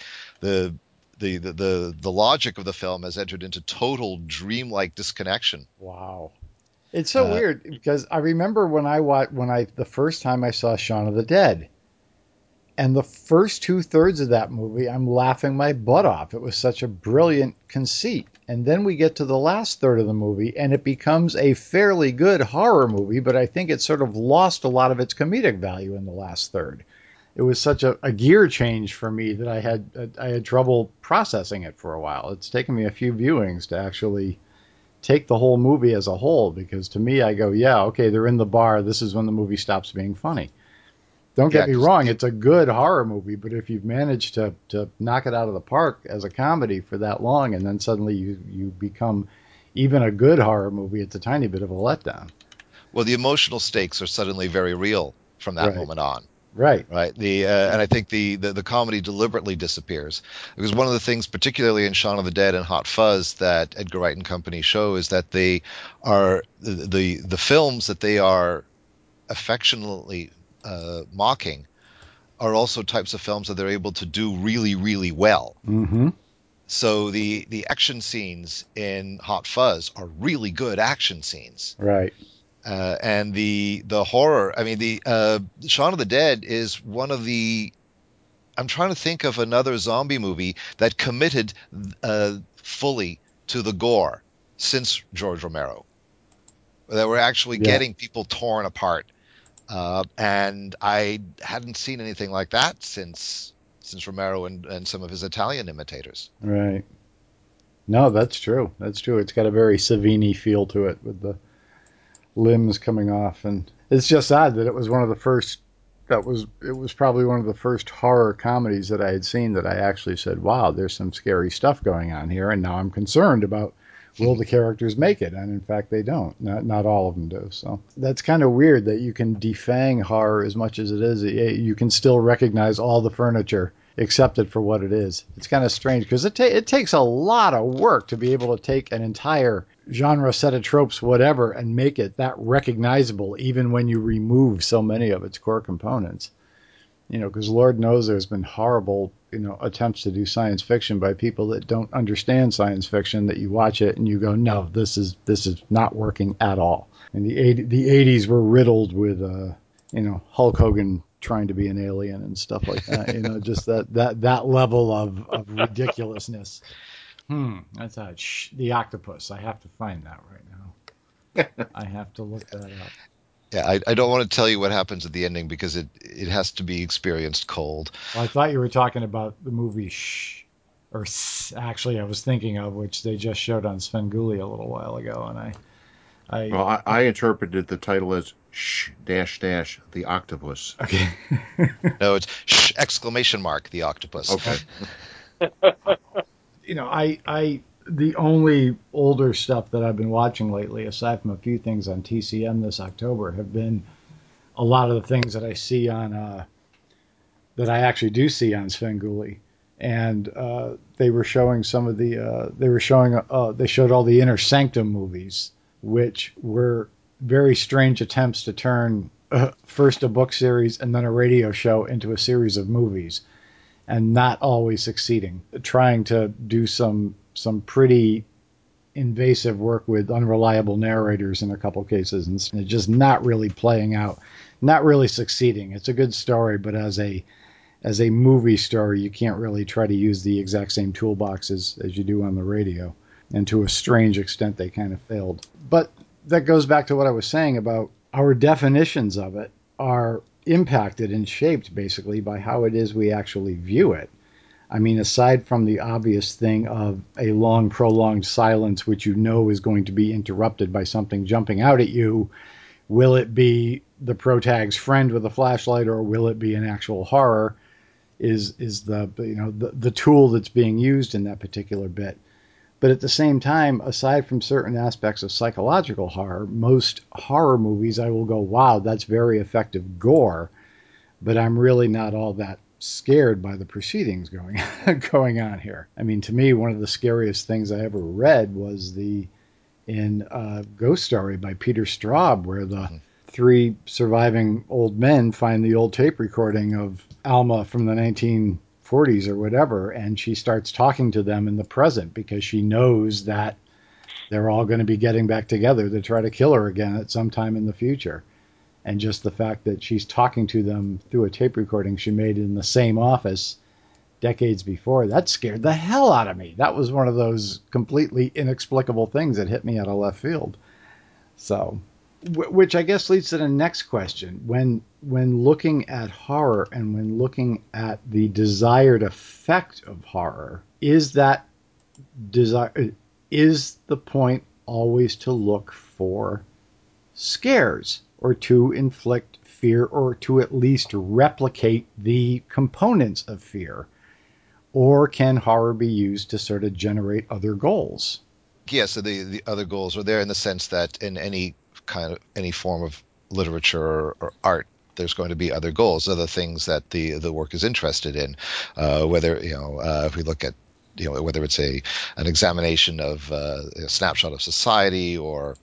E: logic of the film has entered into total dreamlike disconnection.
B: Wow. It's so weird because I remember when the first time I saw Shaun of the Dead, and the first 2/3 of that movie, I'm laughing my butt off. It was such a brilliant conceit. And then we get to the last third of the movie, and it becomes a fairly good horror movie, but I think it sort of lost a lot of its comedic value in the last third. It was such a gear change for me that I had trouble processing it for a while. It's taken me a few viewings to actually take the whole movie as a whole, because to me, I go, yeah, okay, they're in the bar. This is when the movie stops being funny. Don't get me wrong, it's a good horror movie, but if you've managed to knock it out of the park as a comedy for that long, and then suddenly you become even a good horror movie, it's a tiny bit of a letdown.
E: Well, the emotional stakes are suddenly very real from that moment on.
B: Right.
E: And I think the comedy deliberately disappears, because one of the things, particularly in Shaun of the Dead and Hot Fuzz, that Edgar Wright and company show is that they are the films that they are affectionately mocking are also types of films that they're able to do really, really well.
B: Mm-hmm.
E: So the action scenes in Hot Fuzz are really good action scenes.
B: Right.
E: And the horror, I mean, the Shaun of the Dead is one of the. I'm trying to think of another zombie movie that committed fully to the gore since George Romero. That were actually getting people torn apart. And I hadn't seen anything like that since Romero and some of his Italian imitators.
B: Right. No, that's true. That's true. It's got a very Savini feel to it, with the limbs coming off, and it's just odd that it was one of the first. It was probably one of the first horror comedies that I had seen that I actually said, "Wow, there's some scary stuff going on here," and now I'm concerned about, will the characters make it? And in fact, they don't. Not all of them do. So that's kind of weird that you can defang horror as much as it is. You can still recognize all the furniture, accept it for what it is. It's kind of strange because it takes a lot of work to be able to take an entire genre, set of tropes, whatever, and make it that recognizable, even when you remove so many of its core components. Because Lord knows there's been horrible, attempts to do science fiction by people that don't understand science fiction, that you watch it and you go, no, this is not working at all. And the 80s were riddled with, Hulk Hogan trying to be an alien and stuff like that. Just that level of ridiculousness. That's The Octopus. I have to find that right now. I have to look that up.
E: Yeah, I don't want to tell you what happens at the ending because it has to be experienced cold.
B: Well, I thought you were talking about the movie actually I was thinking of, which they just showed on Svengoolie a little while ago, and
D: I interpreted the title as the Octopus.
B: Okay.
E: No, it's the Octopus.
D: Okay.
B: The only older stuff that I've been watching lately, aside from a few things on TCM this October, have been a lot of the things that I see on that I actually do see on Svengoolie. And they were showing some of the they showed all the Inner Sanctum movies, which were very strange attempts to turn first a book series and then a radio show into a series of movies. and not always succeeding. Trying to do some pretty invasive work with unreliable narrators in a couple cases, and just not really playing out, not really succeeding. It's a good story, but as a movie story, you can't really try to use the exact same toolbox as you do on the radio. And to a strange extent, they kind of failed. But that goes back to what I was saying about our definitions of it are impacted and shaped basically by how it is we actually view it. I mean, aside from the obvious thing of a long, prolonged silence, which you know is going to be interrupted by something jumping out at you, will it be the protag's friend with a flashlight, or will it be an actual horror? Is the tool that's being used in that particular bit. But at the same time, aside from certain aspects of psychological horror, most horror movies, I will go, wow, that's very effective gore, but I'm really not all that scared by the proceedings going on here. I mean, to me, one of the scariest things I ever read was in Ghost Story by Peter Straub, where the three surviving old men find the old tape recording of Alma from the 1940s or whatever, and she starts talking to them in the present because she knows that they're all going to be getting back together to try to kill her again at some time in the future. And just the fact that she's talking to them through a tape recording she made in the same office decades before, that scared the hell out of me. That was one of those completely inexplicable things that hit me out of left field. So, which I guess leads to the next question. When looking at horror and when looking at the desired effect of horror, is the point always to look for scares, or to inflict fear, or to at least replicate the components of fear? Or can horror be used to sort of generate other goals?
E: Yeah, so the other goals are there in the sense that in any form of literature or art, there's going to be other goals, other things that the work is interested in. Whether if we look at whether it's an examination of a snapshot of society, or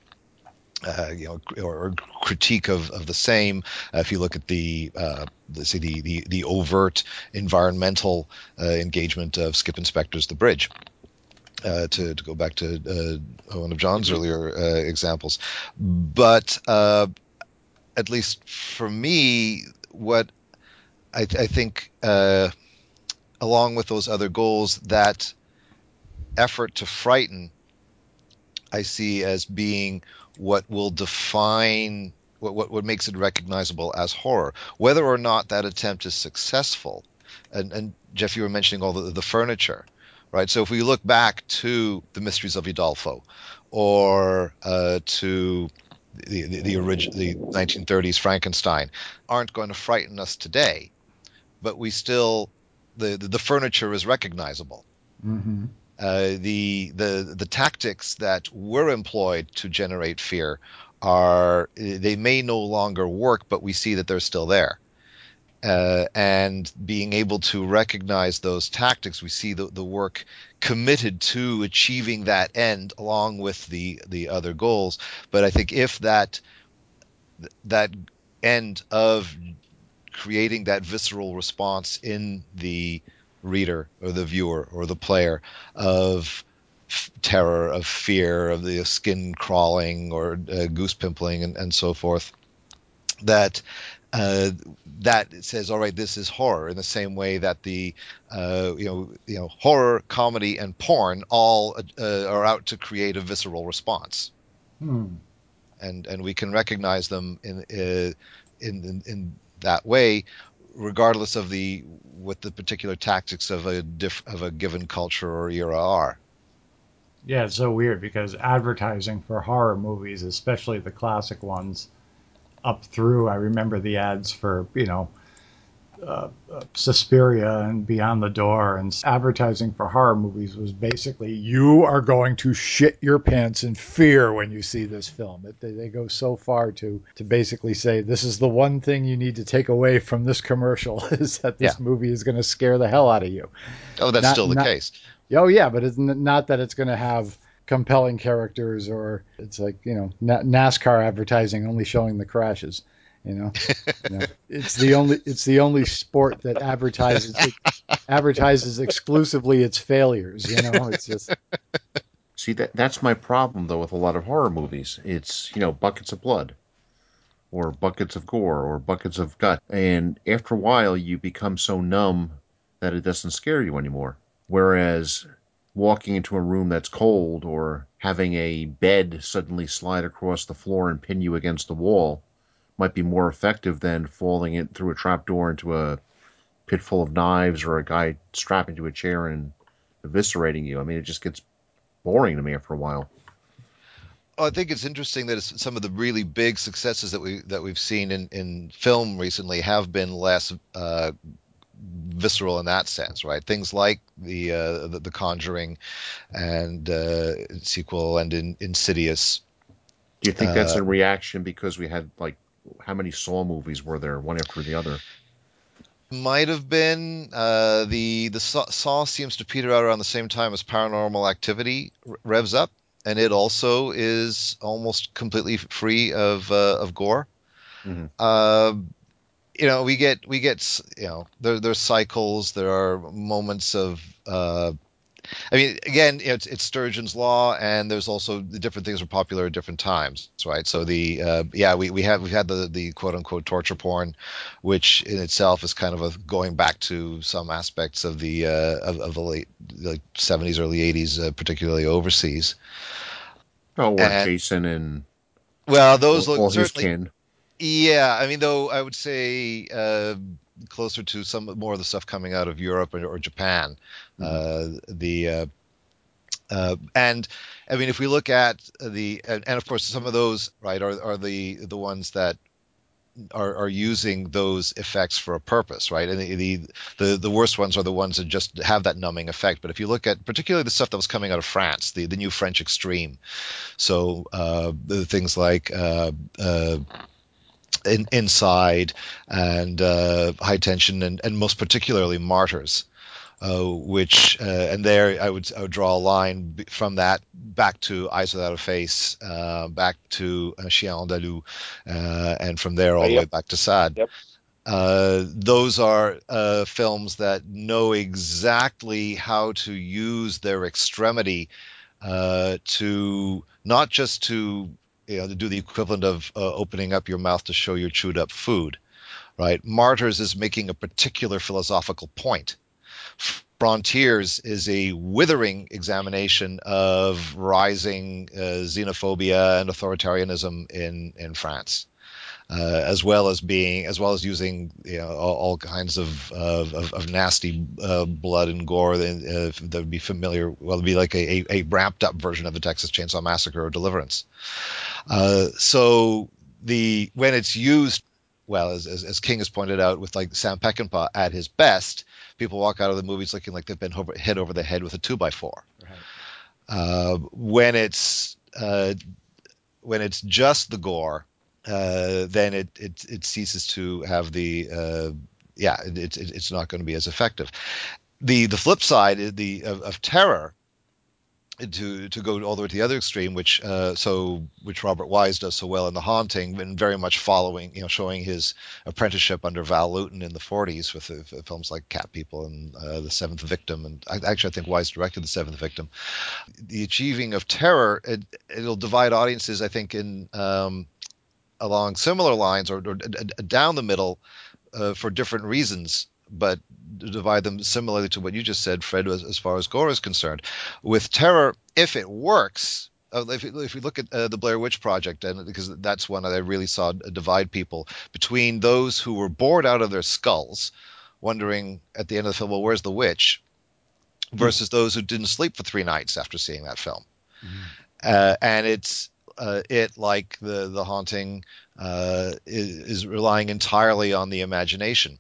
E: or critique of the same. If you look at the overt environmental engagement of Skip Inspector's The Bridge, to go back to one of John's earlier examples. But at least for me, what I think, along with those other goals, that effort to frighten, I see as being what will define what makes it recognizable as horror. Whether or not that attempt is successful, and Jeff, you were mentioning all the furniture, right? So if we look back to The Mysteries of Udolpho, or to the 1930s Frankenstein, aren't going to frighten us today, but we still the furniture is recognizable.
B: Mm-hmm.
E: The tactics that were employed to generate fear they may no longer work, but we see that they're still there. And being able to recognize those tactics, we see the work committed to achieving that end along with the other goals. But I think if that end of creating that visceral response in the reader or the viewer or the player of terror, of fear, of the skin crawling or goose pimpling and so forth, that says, all right, this is horror, in the same way that the horror, comedy, and porn all are out to create a visceral response. And we can recognize them in that way, regardless of what the particular tactics of a given culture or era are.
B: Yeah, it's so weird because advertising for horror movies, especially the classic ones, up through, I remember the ads for, Suspiria and Beyond the Door, and advertising for horror movies was basically, you are going to shit your pants in fear when you see this film. They go so far to basically say, this is the one thing you need to take away from this commercial, is that this movie is going to scare the hell out of you.
E: Oh, that's still the case.
B: Oh, yeah, but it's not that it's going to have compelling characters, or it's like, NASCAR advertising only showing the crashes. You know, it's the only sport that advertises exclusively its failures. It's just
D: See, that's my problem though with a lot of horror movies. It's, buckets of blood or buckets of gore or buckets of gut. And after a while you become so numb that it doesn't scare you anymore. Whereas walking into a room that's cold or having a bed suddenly slide across the floor and pin you against the wall might be more effective than falling in through a trapdoor into a pit full of knives or a guy strapped into a chair and eviscerating you. I mean, it just gets boring to me after a while.
E: Oh, I think it's interesting that some of the really big successes that we've seen in film recently have been less visceral in that sense, right? Things like the Conjuring and sequel and Insidious.
D: Do you think that's a reaction because we had, like, how many Saw movies were there, one after the other?
E: Might have been the Saw seems to peter out around the same time as Paranormal Activity revs up, and it also is almost completely free of gore.
D: Mm-hmm.
E: We get there's cycles. There are moments of I mean, again, it's Sturgeon's law, and there's also the different things are popular at different times, right? So we've had the quote unquote torture porn, which in itself is kind of a going back to some aspects of the late, like, 70s, early 80s, particularly overseas.
D: Oh, or Jason and
E: well, those look
D: all his
E: certainly.
D: kin.
E: Yeah, I mean, though I would say closer to some more of the stuff coming out of Europe or Japan.
D: Mm-hmm.
E: And I mean, if we look at and of course some of those, right, are the ones that are using those effects for a purpose, right? And the worst ones are the ones that just have that numbing effect. But if you look at particularly the stuff that was coming out of France, the new French extreme, so the things like Inside and High Tension and most particularly Martyrs. Which and there I would draw a line from that back to Eyes Without a Face, back to Chien Andalou, and from there all the way back to Sade.
C: Yep.
E: Those are films that know exactly how to use their extremity to not just to do the equivalent of opening up your mouth to show your chewed up food, right? Martyrs is making a particular philosophical point. Frontiers is a withering examination of rising xenophobia and authoritarianism in France, as well as using all kinds of nasty blood and gore that would be familiar. Well, it'd be like a ramped up version of the Texas Chainsaw Massacre or Deliverance. So when it's used well, as King has pointed out, with like Sam Peckinpah at his best, people walk out of the movies looking like they've been hit over the head with a 2x4. Right. When it's just the gore, then it ceases to have the it's not going to be as effective. The flip side of terror, to go all the way to the other extreme, which Robert Wise does so well in The Haunting, and very much following, showing his apprenticeship under Val Lewton in the 40s with films like Cat People and The Seventh Victim, and I think Wise directed The Seventh Victim. The achieving of terror, it'll divide audiences, I think, in along similar lines or down the middle for different reasons, but divide them similarly to what you just said, Fred, as far as gore is concerned. With terror, if it works, if we look at the Blair Witch Project, and because that's one that I really saw divide people between those who were bored out of their skulls, wondering at the end of the film, well, where's the witch, versus those who didn't sleep for 3 nights after seeing that film. And it's like the Haunting is relying entirely on the imagination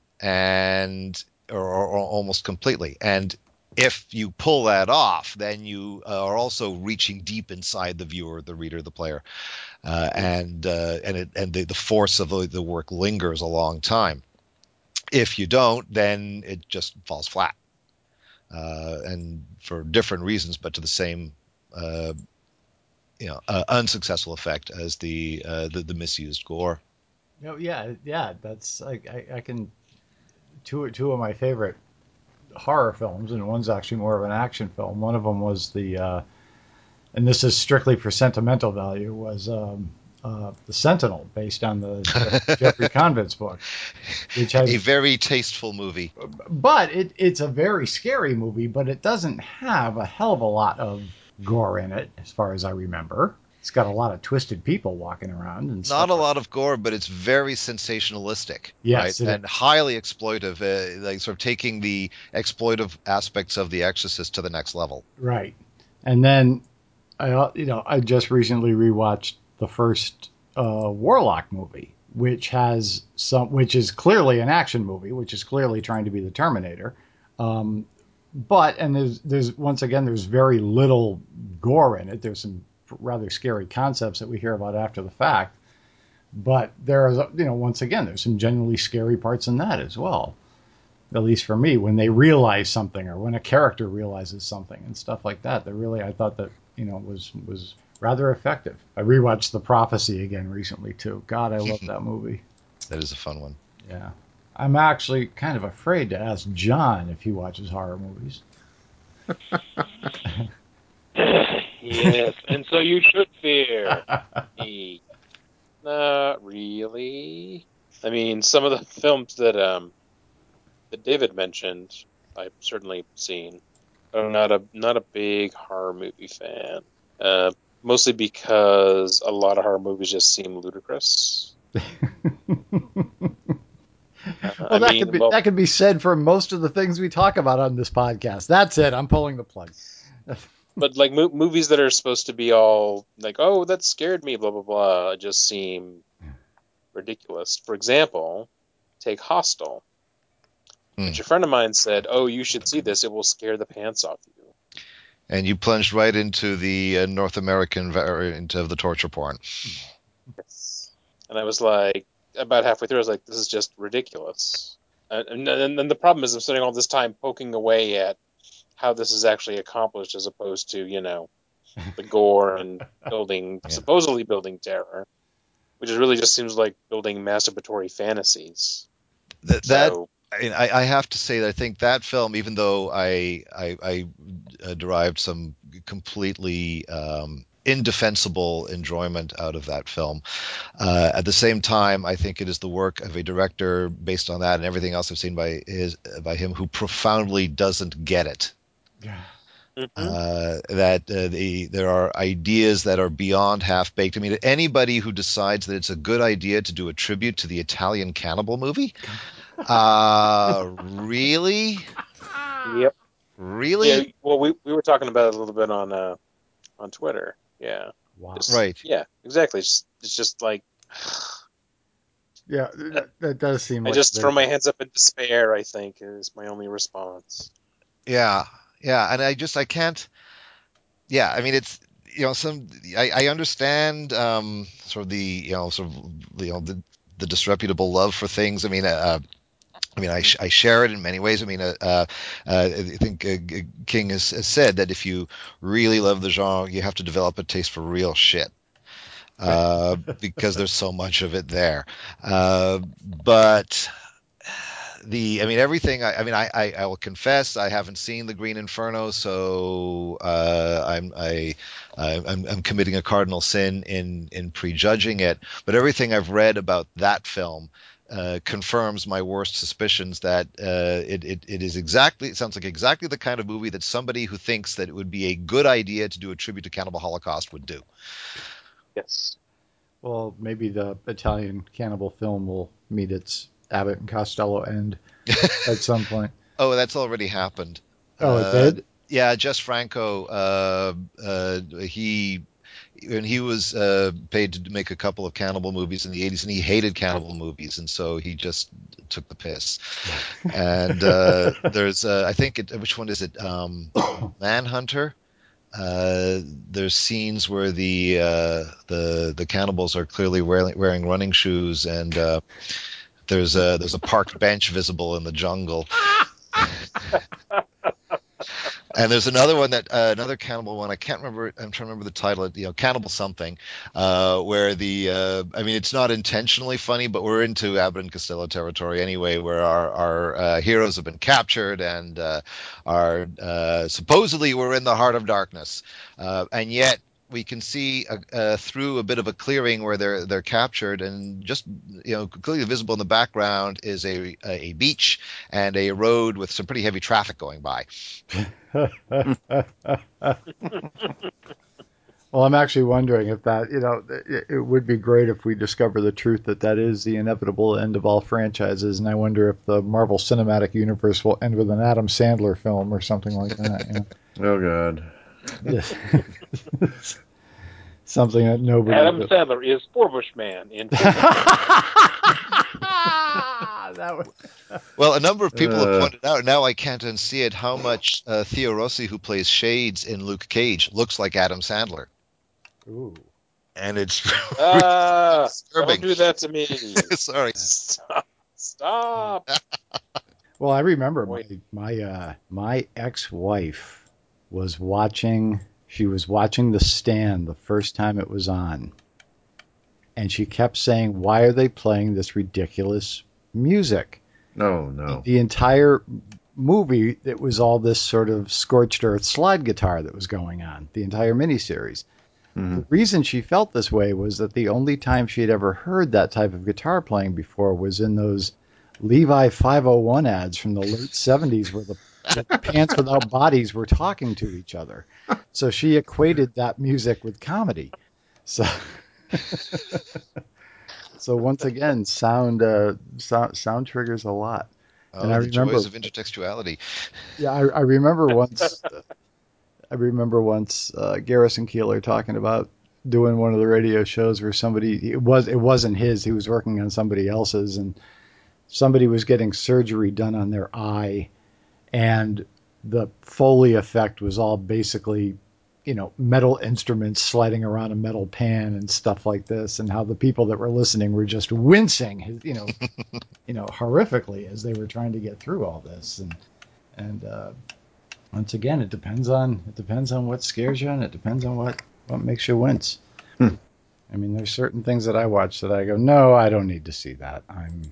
E: or almost completely. And if you pull that off, then you are also reaching deep inside the viewer, the reader, the player, and the force of the work lingers a long time. If you don't, then it just falls flat, and for different reasons, but to the same unsuccessful effect as the misused gore.
B: No, yeah. That's I can two of my favorite horror films, and one's actually more of an action film. One of them was and this is strictly for sentimental value, was the Sentinel, based on the Jeffrey Convitz book, which
E: A
B: has.
E: very tasteful movie.
B: But it's a very scary movie, but it doesn't have a hell of a lot of gore in it, as far as I remember. It's got a lot of twisted people walking around and
E: Not
B: stuff.
E: a lot of gore, but it's very sensationalistic, right?
B: Yes,
E: And highly exploitive, like sort of taking the exploitive aspects of The Exorcist to the next level.
B: right. And then I just recently rewatched the first Warlock movie, which is clearly an action movie, which is clearly trying to be the Terminator. And there's once again, there's very little gore in it. There's some rather scary concepts that we hear about after the fact, but once again, there's some genuinely scary parts in that as well. At least for me, when they realize something, or when a character realizes something and stuff like that, I thought that was rather effective. I rewatched The Prophecy again recently too. God, I love that movie.
E: That is a fun one.
B: Yeah. I'm actually kind of afraid to ask John if he watches horror movies.
C: Yes, and so you should fear me. Not really. I mean, some of the films that David mentioned, I've certainly seen. I'm not a big horror movie fan. Mostly because a lot of horror movies just seem ludicrous.
B: Well,
C: I mean, well,
B: that could be said for most of the things we talk about on this podcast. That's it. I'm pulling the plug.
C: but like movies that are supposed to be all like, oh, that scared me, blah blah blah, just seem ridiculous. For example, take Hostel, which a friend of mine said, "Oh, you should see this; it will scare the pants off you."
E: And you plunged right into the North American variant of the torture porn.
C: Yes. And I was like, about halfway through, I was like, this is just ridiculous. And the problem is, I'm spending all this time poking away at how this is actually accomplished, as opposed to, the gore and supposedly building terror, which really just seems like building masturbatory fantasies.
E: I have to say that I think that film, even though I derived some completely indefensible enjoyment out of that film, at the same time, I think it is the work of a director based on that and everything else I've seen by him who profoundly doesn't get it.
C: Mm-hmm.
E: There are ideas that are beyond half baked. I mean, anybody who decides that it's a good idea to do a tribute to the Italian cannibal movie, really?
C: Yep.
E: Really?
C: Yeah. Well, we were talking about it a little bit on Twitter. Yeah.
B: Wow.
E: Right.
C: Yeah. Exactly. It's just like.
B: Yeah, that does seem
C: I
B: like
C: just throw my hands up in despair, I think, is my only response.
E: Yeah. And I can't. Yeah. I mean, it's, I understand, sort of the disreputable love for things. I share it in many ways. I think King has said that if you really love the genre, you have to develop a taste for real shit. Because there's so much of it there. But everything. I will confess I haven't seen The Green Inferno, so I'm committing a cardinal sin in prejudging it. But everything I've read about that film confirms my worst suspicions that it sounds like exactly the kind of movie that somebody who thinks that it would be a good idea to do a tribute to Cannibal Holocaust would do.
C: Yes.
B: Well, maybe the Italian cannibal film will meet its Abbott and Costello end at some point.
E: Oh, that's already happened.
B: Oh, it did?
E: Yeah, Jess Franco. When he was paid to make a couple of cannibal movies in the 80s, and he hated cannibal movies, and so he just took the piss. And there's, I think, which one is it? Manhunter. There's scenes where the cannibals are clearly wearing running shoes, and there's a parked bench visible in the jungle. And there's another one that another cannibal one. I can't remember. I'm trying to remember the title. Cannibal something, where I mean, it's not intentionally funny, but we're into Abbott and Costello territory anyway, where our heroes have been captured and are supposedly we're in the heart of darkness, and yet we can see through a bit of a clearing where they're captured, and just clearly visible in the background is a beach and a road with some pretty heavy traffic going by.
B: Well, I'm actually wondering if that, it would be great if we discover the truth that is the inevitable end of all franchises, and I wonder if the Marvel Cinematic Universe will end with an Adam Sandler film or something like that.
D: Oh, God.
B: Yes. Something that nobody...
C: Adam Sandler is Forbush Man in...
E: Well, a number of people have pointed out, now I can't unsee it, how much Theo Rossi, who plays Shades in Luke Cage, looks like Adam Sandler.
B: Ooh.
E: And it's
C: don't do that to me.
E: Sorry.
C: Stop.
B: Well, I remember my ex-wife was watching The Stand the first time it was on. And she kept saying, "Why are they playing this ridiculous music?"
D: No.
B: The entire movie, it was all this sort of scorched earth slide guitar that was going on, the entire miniseries. Mm-hmm. The reason she felt this way was that the only time she had ever heard that type of guitar playing before was in those Levi 501 ads from the late 70s where the pants without bodies were talking to each other. So she equated that music with comedy. So once again, sound triggers a lot.
E: Oh, and I remember joys of intertextuality.
B: Yeah, I remember once. Garrison Keillor talking about doing one of the radio shows where it wasn't his. He was working on somebody else's, and somebody was getting surgery done on their eye, and the Foley effect was all basically, metal instruments sliding around a metal pan and stuff like this, and how the people that were listening were just wincing, horrifically as they were trying to get through all this. And once again, it depends on what scares you, and it depends on what makes you wince. I mean, there's certain things that I watch that I go, no, I don't need to see that.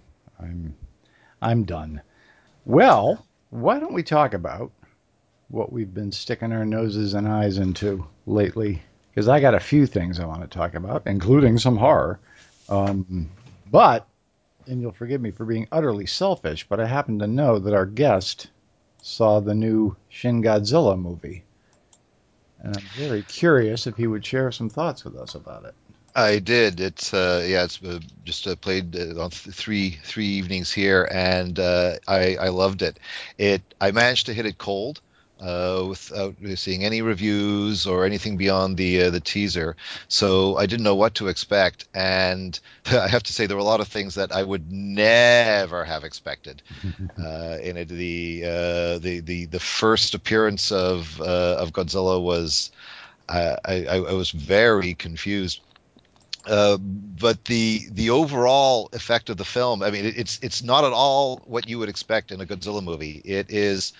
B: I'm done. Well, why don't we talk about what we've been sticking our noses and eyes into lately? Because I got a few things I want to talk about, including some horror. But, and you'll forgive me for being utterly selfish, but I happen to know that our guest saw the new Shin Godzilla movie. And I'm very curious if he would share some thoughts with us about it.
E: I did. It's just played on three evenings here, and I loved it. I managed to hit it cold without seeing any reviews or anything beyond the teaser. So I didn't know what to expect, and I have to say there were a lot of things that I would never have expected in it. The first appearance of Godzilla was I was very confused. But the overall effect of the film, I mean, it's not at all what you would expect in a Godzilla movie. It is,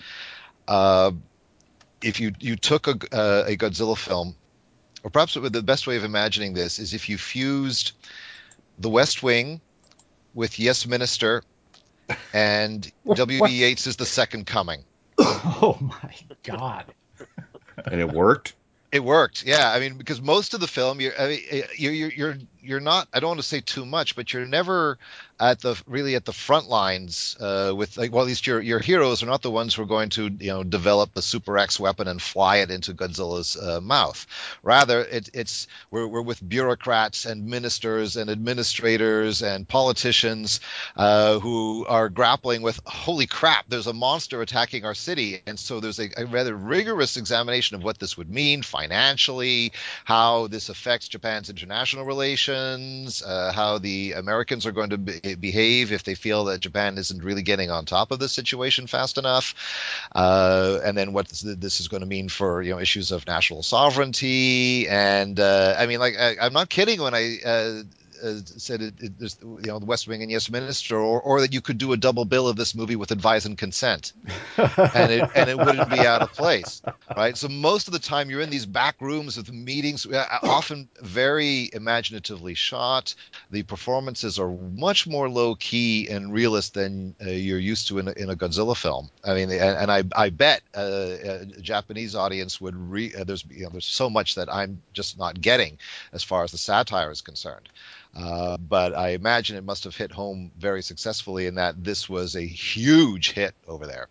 E: if you took a Godzilla film, or perhaps the best way of imagining this is if you fused The West Wing with Yes Minister and W.B. Yeats' The Second Coming.
B: Oh my God!
D: And it worked.
E: It worked, yeah. I mean, because most of the film, you're not. I don't want to say too much, but you're never at the front lines with at least your heroes are not the ones who are going to develop the Super X weapon and fly it into Godzilla's mouth. Rather, we're with bureaucrats and ministers and administrators and politicians who are grappling with, holy crap, there's a monster attacking our city, and so there's a rather rigorous examination of what this would mean financially, how this affects Japan's international relations, how the Americans are going to behave if they feel that Japan isn't really getting on top of the situation fast enough, and then what this is going to mean for issues of national sovereignty. And I mean, like, I'm not kidding when I said there's the West Wing and Yes Minister, or that you could do a double bill of this movie with Advise and Consent, and it wouldn't be out of place, right? So most of the time you're in these back rooms with meetings, often very imaginatively shot. The performances are much more low key and realist than you're used to in a Godzilla film. I mean, and I bet a Japanese audience would there's so much that I'm just not getting as far as the satire is concerned. But I imagine it must have hit home very successfully in that this was a huge hit over there.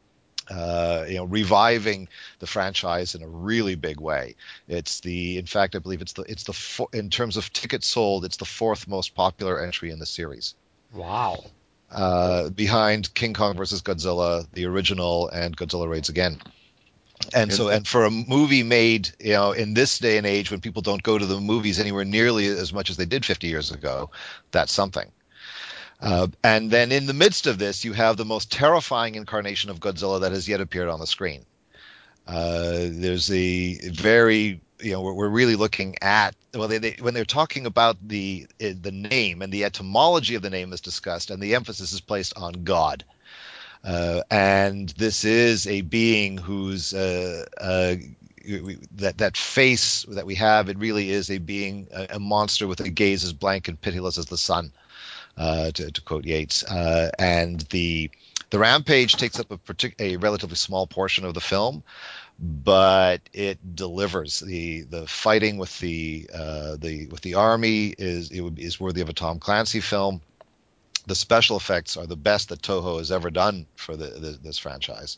E: Reviving the franchise in a really big way. In fact, I believe in terms of tickets sold, it's the fourth most popular entry in the series.
B: Wow.
E: Behind King Kong versus Godzilla, the original, and Godzilla Raids Again. And for a movie made, in this day and age when people don't go to the movies anywhere nearly as much as they did 50 years ago, that's something. And then in the midst of this, you have the most terrifying incarnation of Godzilla that has yet appeared on the screen. There's a very, we're really looking at, when they're talking about the name, and the etymology of the name is discussed, and the emphasis is placed on God. And this is a being who's that face that we have. It really is a being, a monster with a gaze as blank and pitiless as the sun, to quote Yeats. And the rampage takes up a relatively small portion of the film, but it delivers. The fighting with the army is worthy of a Tom Clancy film. The special effects are the best that Toho has ever done for this franchise.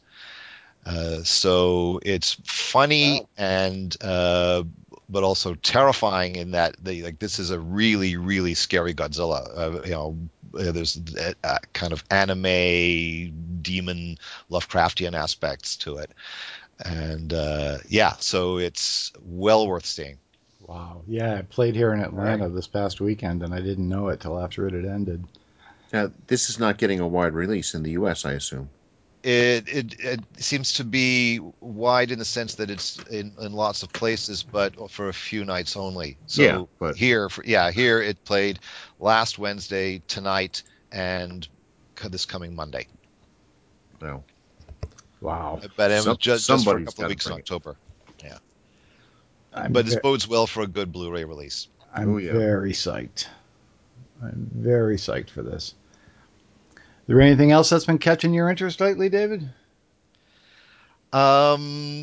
E: So it's funny and but also terrifying in that this is a really, really scary Godzilla. There's kind of anime, demon, Lovecraftian aspects to it, and so it's well worth seeing.
B: Wow. Yeah, I played here in Atlanta this past weekend, and I didn't know it till after it had ended.
D: Now, this is not getting a wide release in the U.S., I assume.
E: It seems to be wide in the sense that it's in lots of places, but for a few nights only. So here it played last Wednesday, tonight, and this coming Monday.
D: No.
B: Wow.
E: But it was just for a couple of weeks in October. Yeah. But this bodes well for a good Blu-ray release.
B: I'm very psyched. I'm very psyched for this. Is there anything else that's been catching your interest lately, David?
E: That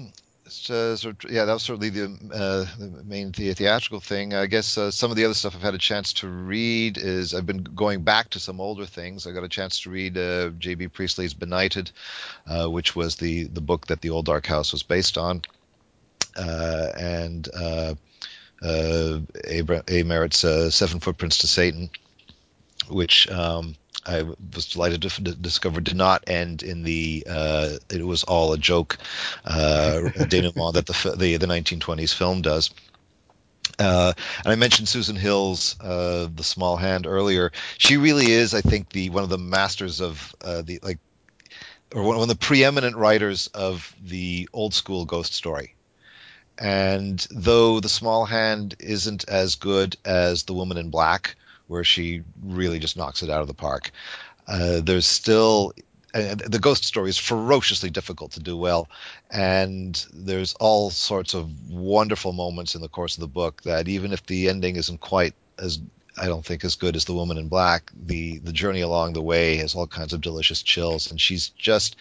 E: was certainly the main theatrical thing. I guess some of the other stuff I've had a chance to read is I've been going back to some older things. I got a chance to read J.B. Priestley's Benighted, which was the book that The Old Dark House was based on, and A. Merritt's Seven Footprints to Satan, which I was delighted to discover did not end in it was all a joke denouement that the 1920s film does. And I mentioned Susan Hill's The Small Hand earlier. She really is, I think, one of the masters of one of the preeminent writers of the old school ghost story. And though The Small Hand isn't as good as The Woman in Black, where she really just knocks it out of the park, there's still the ghost story is ferociously difficult to do well, and there's all sorts of wonderful moments in the course of the book that even if the ending isn't quite as, I don't think, as good as The Woman in Black, the journey along the way has all kinds of delicious chills, and she's just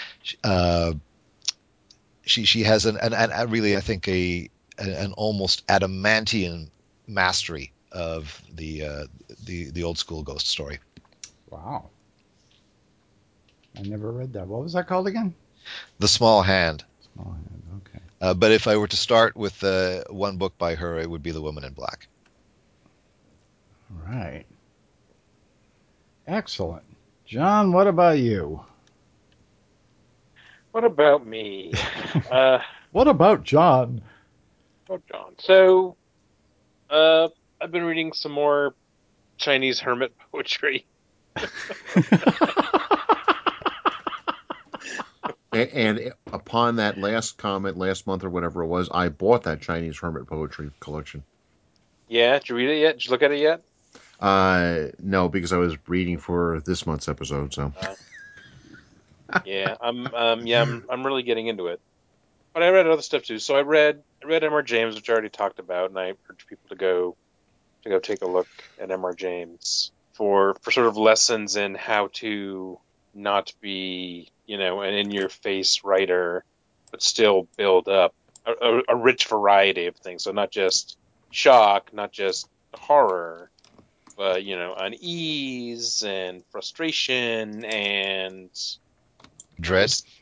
E: she has an really, I think, an almost adamantian mastery of the old school ghost story.
B: Wow. I never read that. What was that called again?
E: The Small Hand.
B: Small Hand, okay.
E: But if I were to start with one book by her, it would be The Woman in Black.
B: All right. Excellent. John, what about you?
C: What about me?
B: What about John?
C: Oh, John. So, I've been reading some more Chinese hermit poetry.
D: And upon that last comment, last month or whatever it was, I bought that Chinese hermit poetry collection.
C: Yeah, did you read it yet? Did you look at it yet?
D: No, because I was reading for this month's episode. So
C: Yeah, I'm really getting into it. But I read other stuff too. So I read M.R. James, which I already talked about, and I urge people to go take a look at M.R. James for sort of lessons in how to not be, an in-your-face writer, but still build up a rich variety of things. So not just shock, not just horror, but unease and frustration and
E: Dread.
C: just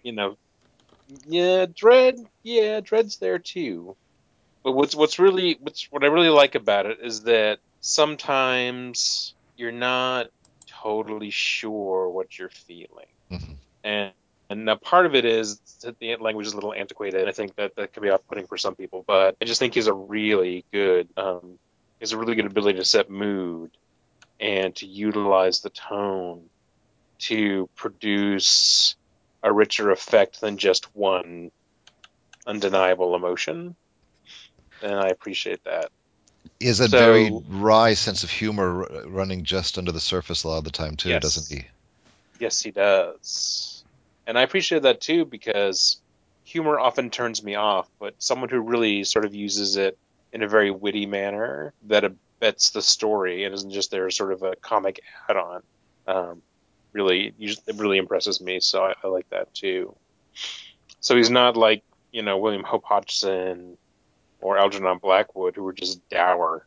C: dread's there too. But what I really like about it is that sometimes you're not totally sure what you're feeling.
E: Hmm.
C: And now part of it is that the language is a little antiquated, and I think that can be off-putting for some people. But I just think he's a really good ability to set mood and to utilize the tone to produce a richer effect than just one undeniable emotion. And I appreciate that.
E: He has that very
C: So,
E: wry sense of humor running just under the surface a lot of the time too, doesn't
C: yes,
E: he?
C: yes, he does. And I appreciate that too because humor often turns me off, but someone who really sort of uses it in a very witty manner that abets the story and isn't just there as sort of a comic add-on, um, it really impresses me. So I like that too. So he's not like, William Hope Hodgson or Algernon Blackwood, who were just dour.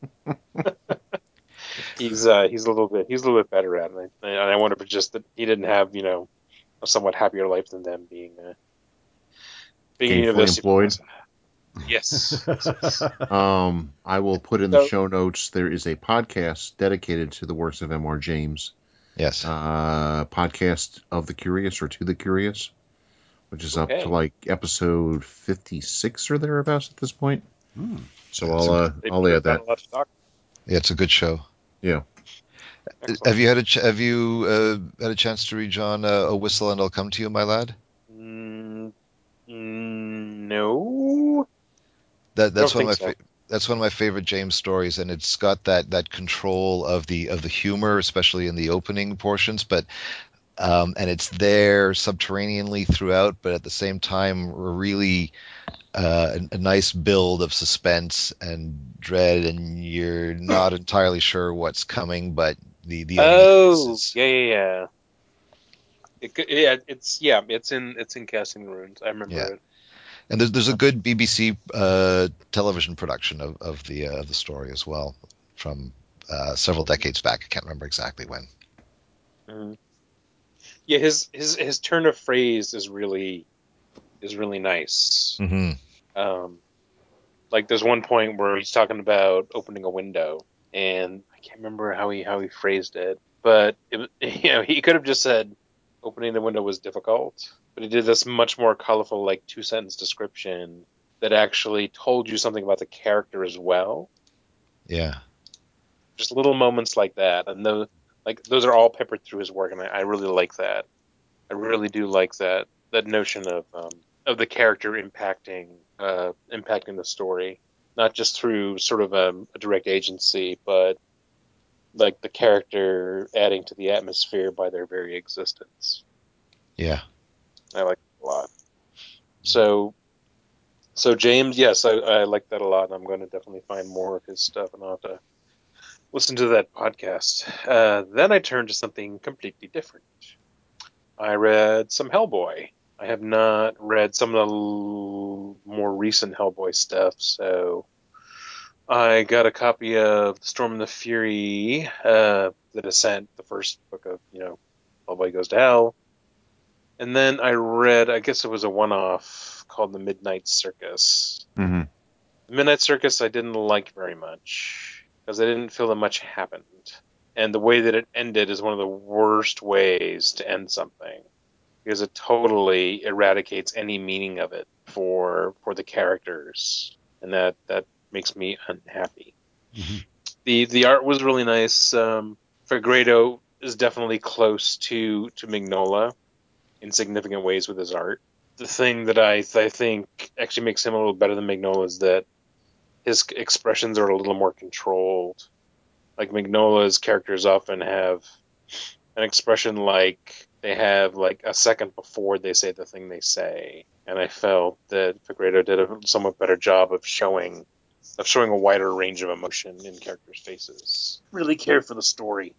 C: He's a little bit better at it, and I wonder if it's just that he didn't have a somewhat happier life than them, being a
D: gainfully
C: university
D: employed.
C: professor. Yes, yes, yes.
D: I will put in the
C: So
D: show notes. There is a podcast dedicated to the works of M.R. James.
E: Yes.
D: Podcast of the Curious or To the Curious, which is up to
C: okay,
D: like episode 56 or thereabouts at this point.
B: Hmm.
D: So
E: It's a,
C: they
D: I'll
C: must have
D: add
C: got
D: that.
C: a lot to talk.
E: yeah, it's a good show.
D: Yeah.
C: Excellent.
E: Have you had a chance to read John A Whistle and I'll Come to You, my lad?
C: Mm, no,
E: That
C: I
E: that's
C: don't
E: one of
C: think
E: my
C: so.
E: that's one of my favorite James stories, and it's got that control of the humor, especially in the opening portions, but and it's there subterraneanly throughout, but at the same time, really a nice build of suspense and dread, and you're not entirely sure what's coming, but the uneasiness
C: Oh,
E: is.
C: yeah. It's in Casting Runes. I
E: Yeah.
C: remember it.
E: And there's a good BBC television production of the story as well from several decades back. I can't remember exactly when.
C: Mhm. Yeah, his turn of phrase is really nice.
E: Hmm.
C: Um, like there's one point where he's talking about opening a window, and I can't remember how he phrased it, but he could have just said opening the window was difficult, but he did this much more colorful, like two-sentence description that actually told you something about the character as well.
E: Yeah,
C: Just little moments like that, and those are all peppered through his work, and I really like that. I really do like that notion of the character impacting the story, not just through sort of a direct agency, but like the character adding to the atmosphere by their very existence.
E: yeah.
C: I like it a lot. So so James, yes, I like that a lot, and I'm going to definitely find more of his stuff, and I'll have to listen to that podcast. Then I turned to something completely different. I read some Hellboy. I have not read some of the more recent Hellboy stuff, so I got a copy of Storm and the Fury, The Descent, the first book of, Hellboy Goes to Hell. And then I read, I guess it was a one-off called The Midnight Circus.
D: Hmm.
C: The Midnight Circus I didn't like very much because I didn't feel that much happened. And the way that it ended is one of the worst ways to end something because it totally eradicates any meaning of it for the characters, and that makes me unhappy.
B: Mhm.
C: The art was really nice. Fegredo is definitely close to Mignola in significant ways with his art. The thing that I think actually makes him a little better than Mignola is that his expressions are a little more controlled. Like Mignola's characters often have an expression like they have like a second before they say the thing they say, and I felt that Figueredo did a somewhat better job of showing a wider range of emotion in characters' faces. Really cared for the story.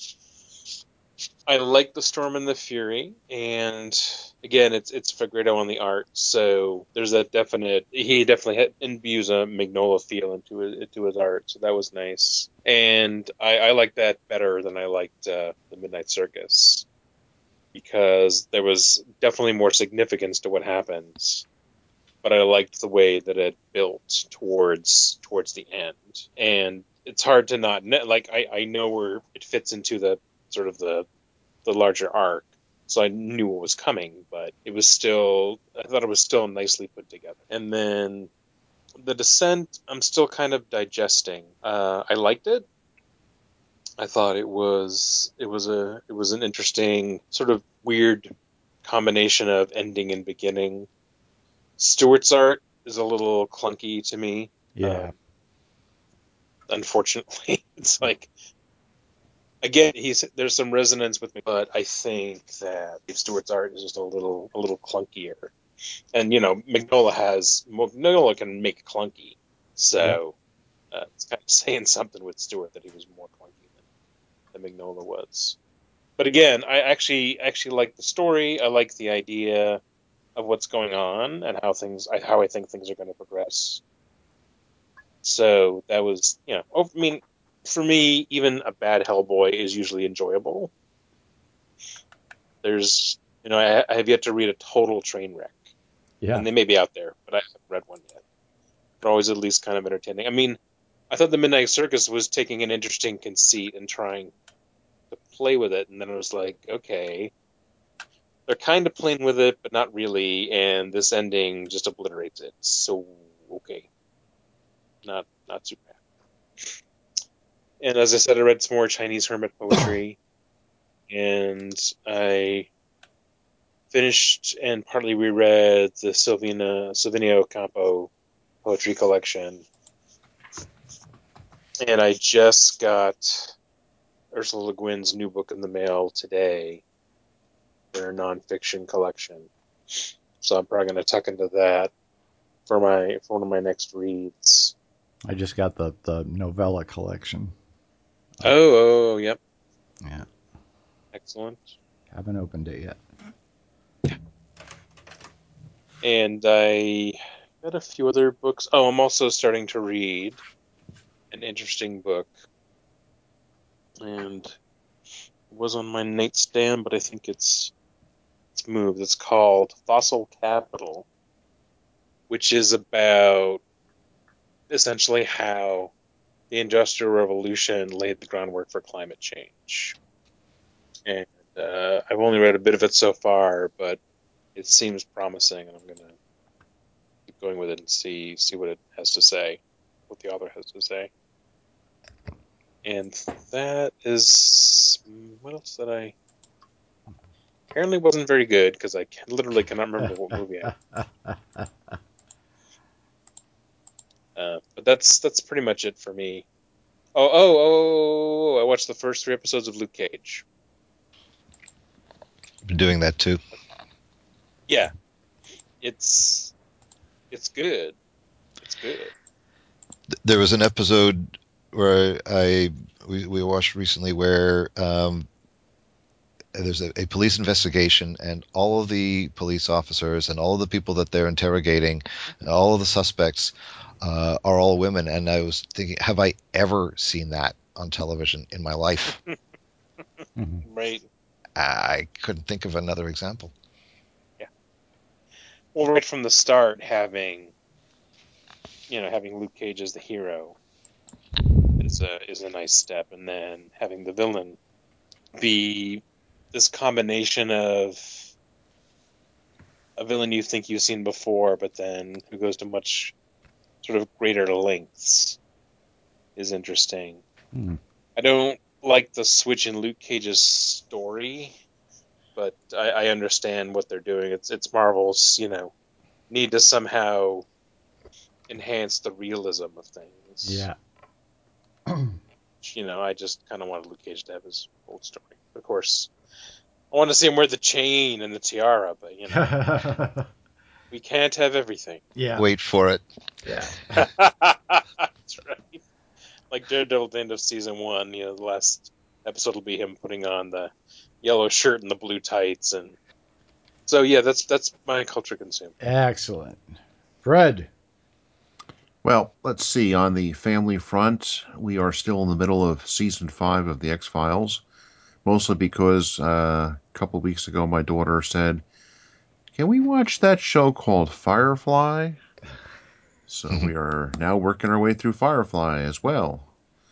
C: I like the Storm and the Fury, and again, it's Figueredo on the art, so there's that he definitely imbues a Mignola feel into his art, so that was nice. And I like that better than I liked the Midnight Circus, because there was definitely more significance to what happens, but I liked the way that it built towards the end. And it's hard to not like I know where it fits into the sort of the larger arc, so I knew what was coming, but I thought it was still nicely put together. And then the Descent, I'm still kind of digesting. I liked it. I thought it was an interesting sort of weird combination of ending and beginning. Stewart's art is a little clunky to me.
B: Yeah.
C: Unfortunately, it's like, again, there's some resonance with me, but I think that Dave Stewart's art is just a little clunkier. And Mignola can make clunky, so it's kind of saying something with Stewart that he was more clunky than Mignola was. But again, I actually like the story. I like the idea of what's going on and how I think things are going to progress. So that was, I mean, for me, even a bad Hellboy is usually enjoyable. There's, I have yet to read a total train wreck,
B: Yeah.
C: and they may be out there, but I haven't read one yet. They're always at least kind of entertaining. I mean, I thought the Midnight Circus was taking an interesting conceit and trying to play with it, and then it was like, okay, they're kind of playing with it, but not really, and this ending just obliterates it. So, okay, not too bad. And as I said, I read some more Chinese hermit poetry, and I finished and partly reread the Silvino Ocampo poetry collection, and I just got Ursula Le Guin's new book in the mail today, their nonfiction collection. So I'm probably going to tuck into that for one of my next reads.
B: I just got the novella collection.
C: Oh, yep.
B: Yeah.
C: Excellent.
B: Haven't opened it yet.
C: And I got a few other books. Oh, I'm also starting to read an interesting book. And it was on my nightstand, but I think it's moved. It's called Fossil Capital, which is about essentially how the Industrial Revolution laid the groundwork for climate change. And I've only read a bit of it so far, but it seems promising, and I'm going to keep going with it and see what it has to say, what the author has to say. And that is, what else did I? Apparently wasn't very good, because I literally cannot remember what movie but that's pretty much it for me. I watched the first 3 episodes of Luke Cage.
E: Been doing that too.
C: Yeah, it's good. It's good.
E: There was an episode where we watched recently where there's a police investigation, and all of the police officers and all of the people that they're interrogating, all of the suspects are all women. And I was thinking, have I ever seen that on television in my life?
C: Right.
E: I couldn't think of another example.
C: Yeah. Well, right from the start, having Luke Cage as the hero is a nice step, and then having the villain be this combination of a villain you think you've seen before, but then who goes to much sort of greater lengths is interesting. I don't like the switch in Luke Cage's story, but I understand what they're doing. It's Marvel's, need to somehow enhance the realism of things.
B: Yeah.
C: Cage. I just kind of wanted Luke Cage to have his old story. Of course, I want to see him wear the chain and the tiara, but we can't have everything.
B: Yeah.
E: Wait for it.
B: Yeah.
C: That's right. Like Daredevil at the end of season 1, the last episode will be him putting on the yellow shirt and the blue tights, and so yeah, that's my culture consumed.
B: Excellent. Fred.
D: Well, let's see. On the family front, we are still in the middle of season 5 of the X-Files, mostly because a couple weeks ago my daughter said, "Can we watch that show called Firefly?" So we are now working our way through Firefly as well.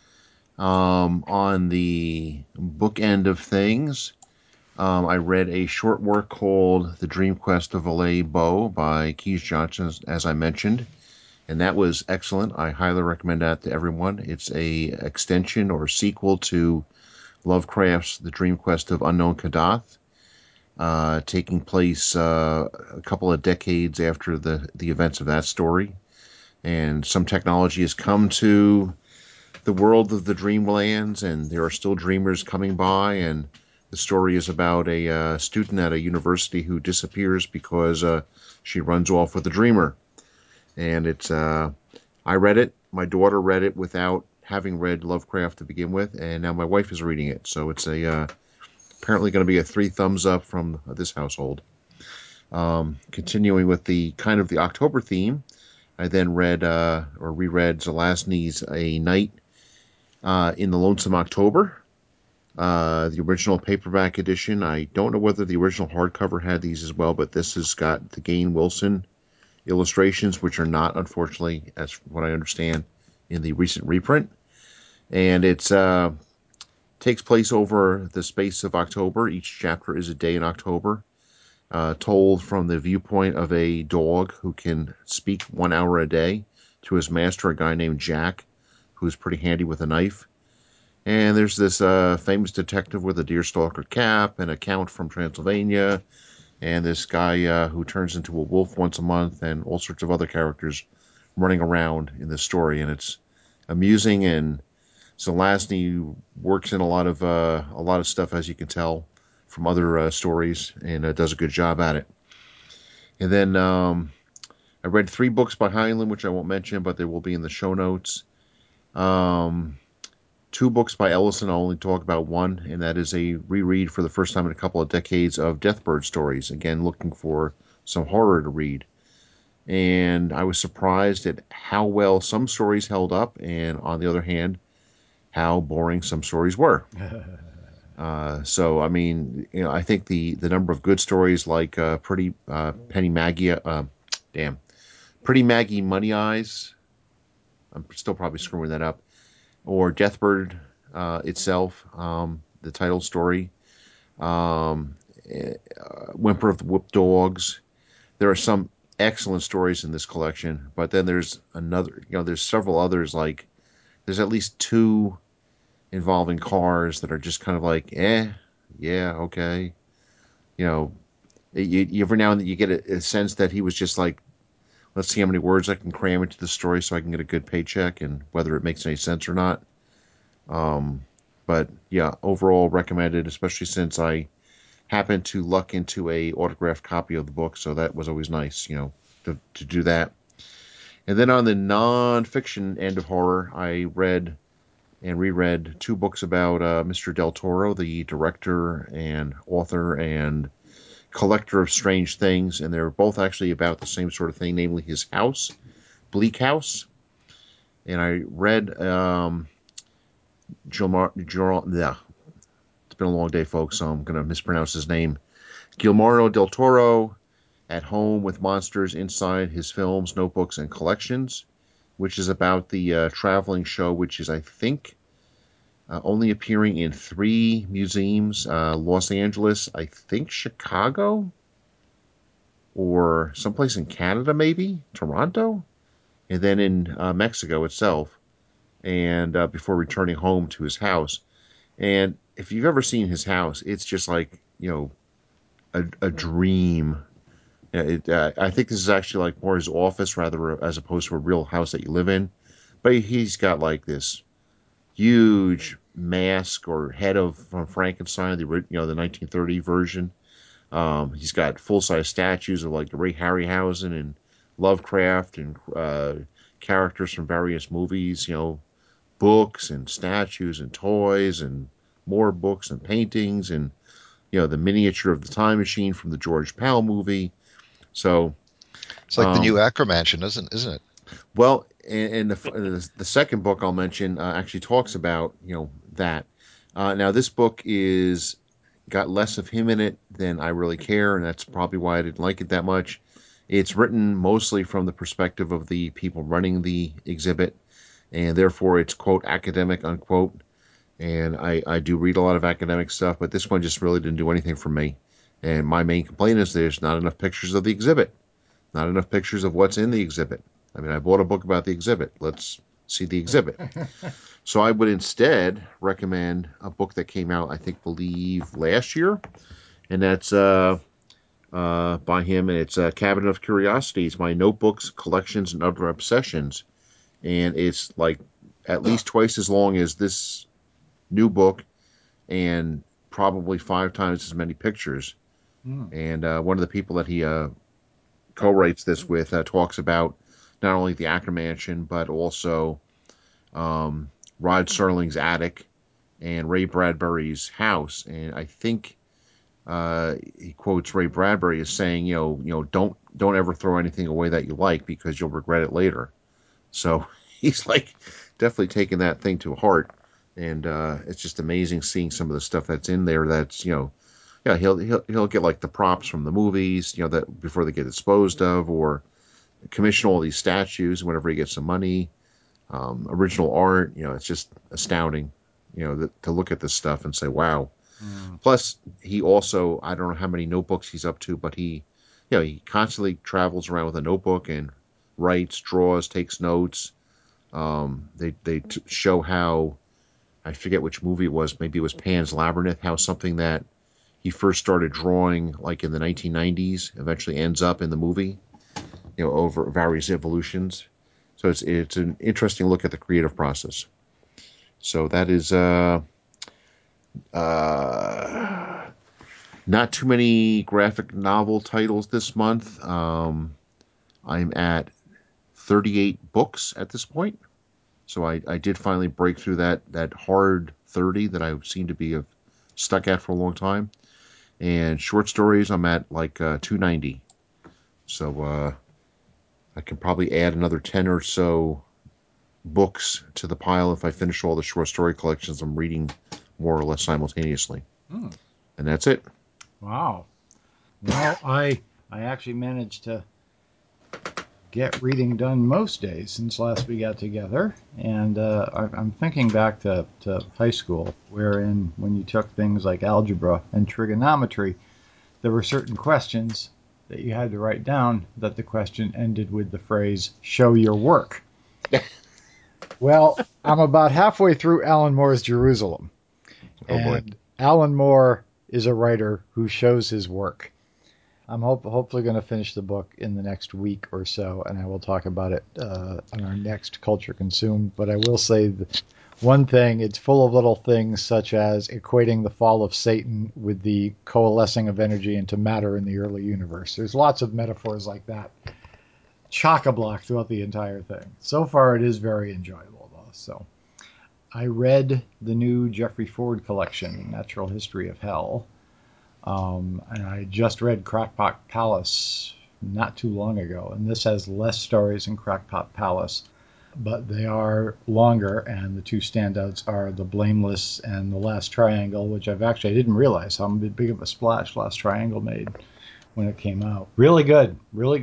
D: On the book end of things, I read a short work called The Dream Quest of Valet Bo by Keys Johnson, as I mentioned, and that was excellent. I highly recommend that to everyone. It's a extension or sequel to Lovecraft's The Dream Quest of Unknown Kadath, taking place a couple of decades after the events of that story. And some technology has come to the world of the Dreamlands, and there are still dreamers coming by, and the story is about a student at a university who disappears because she runs off with a dreamer. And it's I read it, my daughter read it without having read Lovecraft to begin with, and now my wife is reading it. So it's apparently going to be a 3 thumbs up from this household. Continuing with the kind of the October theme, I then read or reread Zelazny's A Night in the Lonesome October, the original paperback edition. I don't know whether the original hardcover had these as well, but this has got the Gain Wilson illustrations, which are not, unfortunately, as what I understand, in the recent reprint. And it takes place over the space of October. Each chapter is a day in October, told from the viewpoint of a dog who can speak 1 hour a day to his master, a guy named Jack, who's pretty handy with a knife. And there's this famous detective with a deerstalker cap and a count from Transylvania, and this guy who turns into a wolf once a month, and all sorts of other characters running around in this story. And it's amusing, and Zelazny works in a lot of stuff, as you can tell from other stories, and does a good job at it. And then I read 3 books by Heinlein, which I won't mention, but they will be in the show notes. 2 books by Ellison. I'll only talk about one, and that is a reread for the first time in a couple of decades of Deathbird stories. Again, looking for some horror to read. And I was surprised at how well some stories held up, and on the other hand, how boring some stories were. So, I mean, I think the number of good stories like Pretty Maggie Money Eyes, I'm still probably screwing that up, or Deathbird itself, the title story, Whimper of the Whooped Dogs. There are some excellent stories in this collection, but then there's there's several others, like there's at least 2 involving cars that are just kind of like, yeah, okay. You every now and then you get a sense that he was just like, let's see how many words I can cram into the story so I can get a good paycheck, and whether it makes any sense or not. But yeah, overall recommended, especially since I happened to luck into a autographed copy of the book, so that was always nice, to do that. And then on the non-fiction end of horror, I read and reread 2 books about Mr. Del Toro, the director and author and collector of strange things, and they're both actually about the same sort of thing, namely his house, Bleak House. And I read it's been a long day, folks, so I'm going to mispronounce his name. Guillermo del Toro at Home with Monsters Inside His Films, Notebooks, and Collections, which is about the traveling show, which is, I think, only appearing in 3 museums, Los Angeles, I think Chicago, or someplace in Canada, maybe, Toronto, and then in Mexico itself, and before returning home to his house. And if you've ever seen his house, it's just like, a dream. I think this is actually like more his office rather as opposed to a real house that you live in. But he's got like this huge mask or head from Frankenstein, the 1930 version. He's got full-size statues of like Ray Harryhausen and Lovecraft and characters from various movies, books and statues and toys and more books and paintings and, the miniature of the time machine from the George Pal movie. So
E: it's like the new Acromansion, isn't it?
D: Well, and the second book I'll mention actually talks about, that. Now this book got less of him in it than I really care, and that's probably why I didn't like it that much. It's written mostly from the perspective of the people running the exhibit, and therefore it's, quote, academic, unquote. And I do read a lot of academic stuff, but this one just really didn't do anything for me. And my main complaint is there's not enough pictures of the exhibit, not enough pictures of what's in the exhibit. I mean, I bought a book about the exhibit. Let's see the exhibit. So I would instead recommend a book that came out, I believe last year, and that's by him, and it's Cabinet of Curiosities, My Notebooks, Collections, and Other Obsessions. And it's like at least twice as long as this new book and probably 5 times as many pictures. And one of the people that he co-writes this with talks about not only the Ackermansion, but also Rod Serling's attic and Ray Bradbury's house. And I think he quotes Ray Bradbury as saying, don't ever throw anything away that you like because you'll regret it later. So he's like definitely taking that thing to heart. And it's just amazing seeing some of the stuff that's in there. That's he'll get like the props from the movies, that before they get disposed of, or commission all these statues whenever he gets some money. Original art, it's just astounding, to look at this stuff and say, wow. Plus, he also, I don't know how many notebooks he's up to, but he constantly travels around with a notebook and writes, draws, takes notes. They show how, I forget which movie it was, maybe it was Pan's Labyrinth, how something that he first started drawing like in the 1990s eventually ends up in the movie, over various evolutions. So it's an interesting look at the creative process. So that is not too many graphic novel titles this month. I'm at 38 books at this point. So I did finally break through that hard 30 that I seem to be stuck at for a long time. And short stories, I'm at like 290. So I can probably add another 10 or so books to the pile if I finish all the short story collections I'm reading more or less simultaneously. And that's it.
B: Wow. Well, I actually managed to get reading done most days since last we got together. And I'm thinking back to high school, wherein when you took things like algebra and trigonometry, there were certain questions that you had to write down that the question ended with the phrase, show your work. Well, I'm about halfway through Alan Moore's Jerusalem. And Alan Moore is a writer who shows his work. I'm hopefully going to finish the book in the next week or so, and I will talk about it on our next Culture Consumed. But I will say one thing, it's full of little things such as equating the fall of Satan with the coalescing of energy into matter in the early universe. There's lots of metaphors like that, chock-a-block throughout the entire thing. So far, it is very enjoyable, though. So I read the new Jeffrey Ford collection, Natural History of Hell. And I just read Crackpot Palace not too long ago, and this has less stories than Crackpot Palace, but they are longer, and the two standouts are The Blameless and The Last Triangle, which I didn't realize how big of a splash Last Triangle made when it came out. Really good,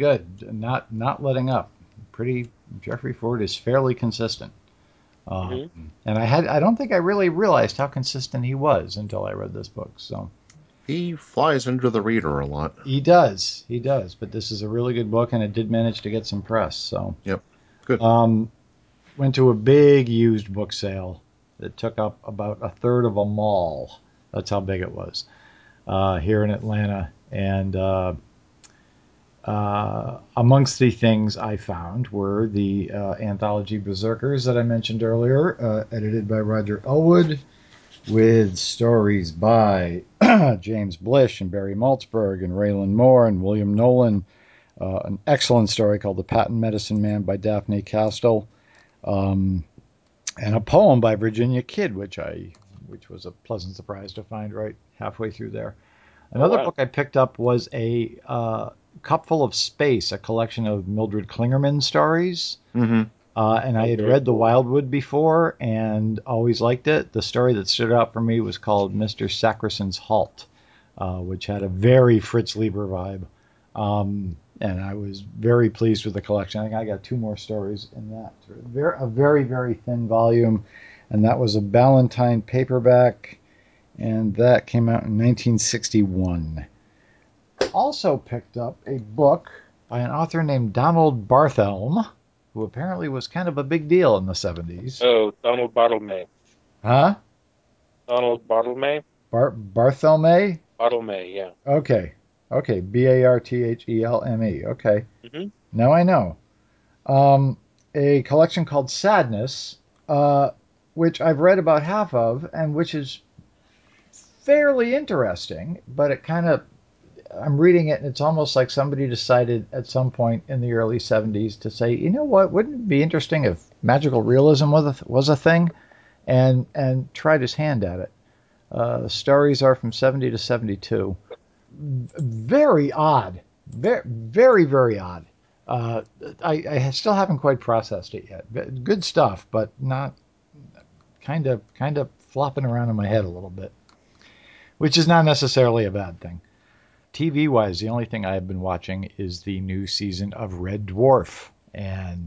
B: not letting up. Jeffrey Ford is fairly consistent. And I don't think I really realized how consistent he was until I read this book, so...
D: He flies under the radar a lot.
B: He does. But this is a really good book, and it did manage to get some press. So,
D: yep, good.
B: Went to a big used book sale that took up about a third of a mall. That's how big it was here in Atlanta, and Amongst the things I found were the anthology Berserkers that I mentioned earlier, edited by Roger Elwood, with stories by James Blish and Barry Maltzberg and Raylan Moore and William Nolan. An excellent story called The Patent Medicine Man by Daphne Castle, and a poem by Virginia Kidd, which was a pleasant surprise to find right halfway through there. Another book I picked up was a Cupful of Space, a collection of Mildred Klingerman stories.
D: Mm-hmm.
B: And I had read The Wildwood before and always liked it. The story that stood out for me was called Mr. Sackerson's Halt, which had a very Fritz Lieber vibe. And I was very pleased with the collection. I think I got 2 more stories in that. A very, very thin volume. And that was a Ballantine paperback. And that came out in 1961. Also picked up a book by an author named Donald Barthelme, who apparently was kind of a big deal in the 70s.
C: Oh, Donald Barthelme.
B: Huh?
C: Donald Barthelme?
B: Barthelme?
C: Barthelme, yeah.
B: Okay. Barthelme. Okay.
C: Mm-hmm.
B: Now I know. A collection called Sadness, which I've read about half of, and which is fairly interesting, but it kind of, I'm reading it and it's almost like somebody decided at some point in the early 70s to say, you know what, wouldn't it be interesting if magical realism was a thing, and tried his hand at it. The stories are from 70 to 72. Very odd. Very, very odd. I still haven't quite processed it yet. Good stuff, but not kind of flopping around in my head a little bit, which is not necessarily a bad thing. TV-wise, the only thing I've been watching is the new season of Red Dwarf, and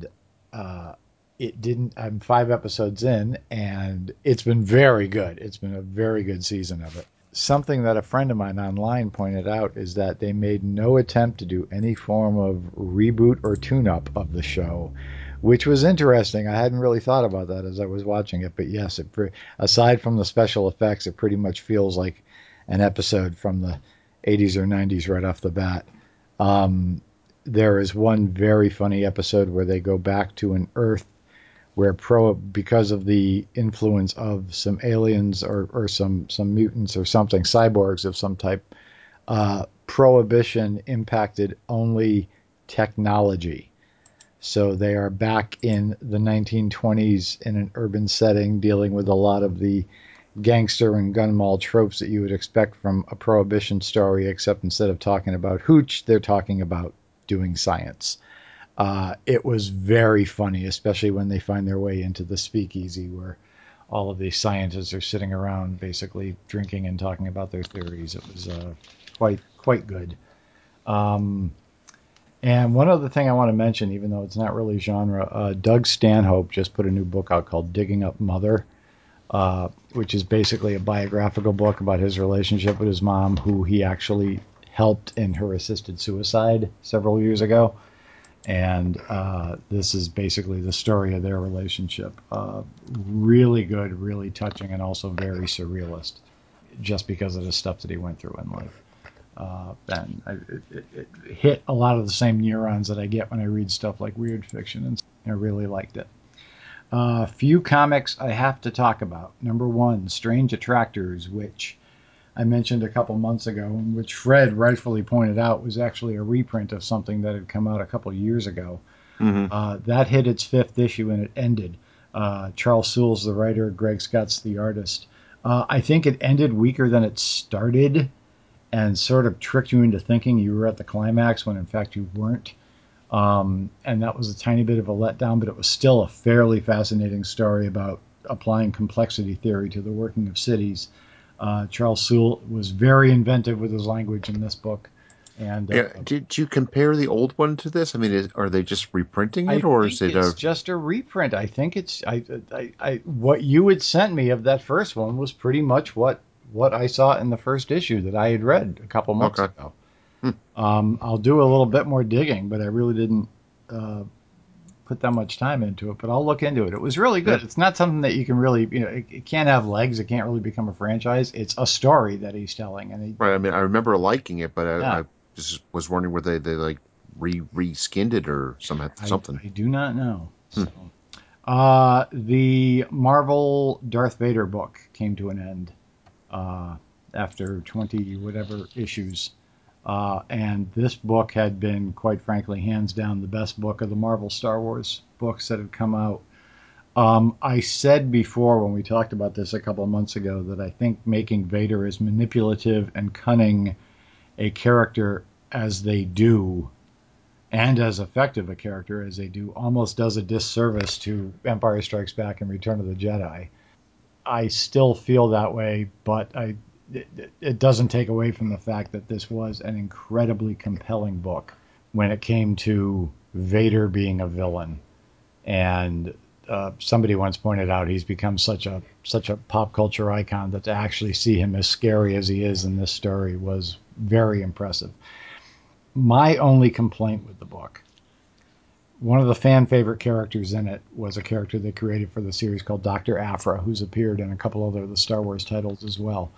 B: I'm 5 episodes in, and it's been very good. It's been a very good season of it. Something that a friend of mine online pointed out is that they made no attempt to do any form of reboot or tune-up of the show, which was interesting. I hadn't really thought about that as I was watching it, but yes, aside from the special effects, it pretty much feels like an episode from the 80s or 90s right off the bat. There is one very funny episode where they go back to an Earth where because of the influence of some aliens or some mutants or something, cyborgs of some type, prohibition impacted only technology. So they are back in the 1920s in an urban setting, dealing with a lot of the gangster and gun mall tropes that you would expect from a prohibition story, except instead of talking about hooch, they're talking about doing science. It was very funny, especially when they find their way into the speakeasy where all of these scientists are sitting around basically drinking and talking about their theories. It was quite good. And one other thing I want to mention, even though it's not really genre, Doug Stanhope just put a new book out called Digging Up Mother, which is basically a biographical book about his relationship with his mom, who he actually helped in her assisted suicide several years ago. And this is basically the story of their relationship. Really good, really touching, and also very surrealist, just because of the stuff that he went through in life. And it hit a lot of the same neurons that I get when I read stuff like weird fiction, and I really liked it. Few comics I have to talk about. Number 1, Strange Attractors, which I mentioned a couple months ago, and which Fred rightfully pointed out was actually a reprint of something that had come out a couple years ago.
D: Mm-hmm.
B: That hit its 5th issue and it ended. Charles Soule's the writer, Greg Scott's the artist. I think it ended weaker than it started and sort of tricked you into thinking you were at the climax when in fact you weren't. And that was a tiny bit of a letdown, but it was still a fairly fascinating story about applying complexity theory to the working of cities. Charles Soule was very inventive with his language in this book. And
D: Did you compare the old one to this? I mean, are they just reprinting it, or is it
B: it's just a reprint? I think it's what you had sent me of that first one was pretty much what I saw in the first issue that I had read a couple months ago. I'll do a little bit more digging, but I really didn't put that much time into it, but I'll look into it. It was really good. Yeah. It's not something that you can really, it can't have legs. It can't really become a franchise. It's a story that he's telling. And
D: right. I mean, I remember liking it, but I just was wondering were they like re-skinned it or something.
B: I do not know. So. The Marvel Darth Vader book came to an end after 20 whatever issues. And this book had been, quite frankly, hands down the best book of the Marvel Star Wars books that had come out. I said before when we talked about this a couple of months ago that I think making Vader as manipulative and cunning a character as they do, and as effective a character as they do, almost does a disservice to Empire Strikes Back and Return of the Jedi. I still feel that way, but it doesn't take away from the fact that this was an incredibly compelling book when it came to Vader being a villain. And somebody once pointed out he's become such a pop culture icon that to actually see him as scary as he is in this story was very impressive. My only complaint with the book, one of the fan favorite characters in it was a character they created for the series called Dr. Aphra, who's appeared in a couple other of the Star Wars titles as well.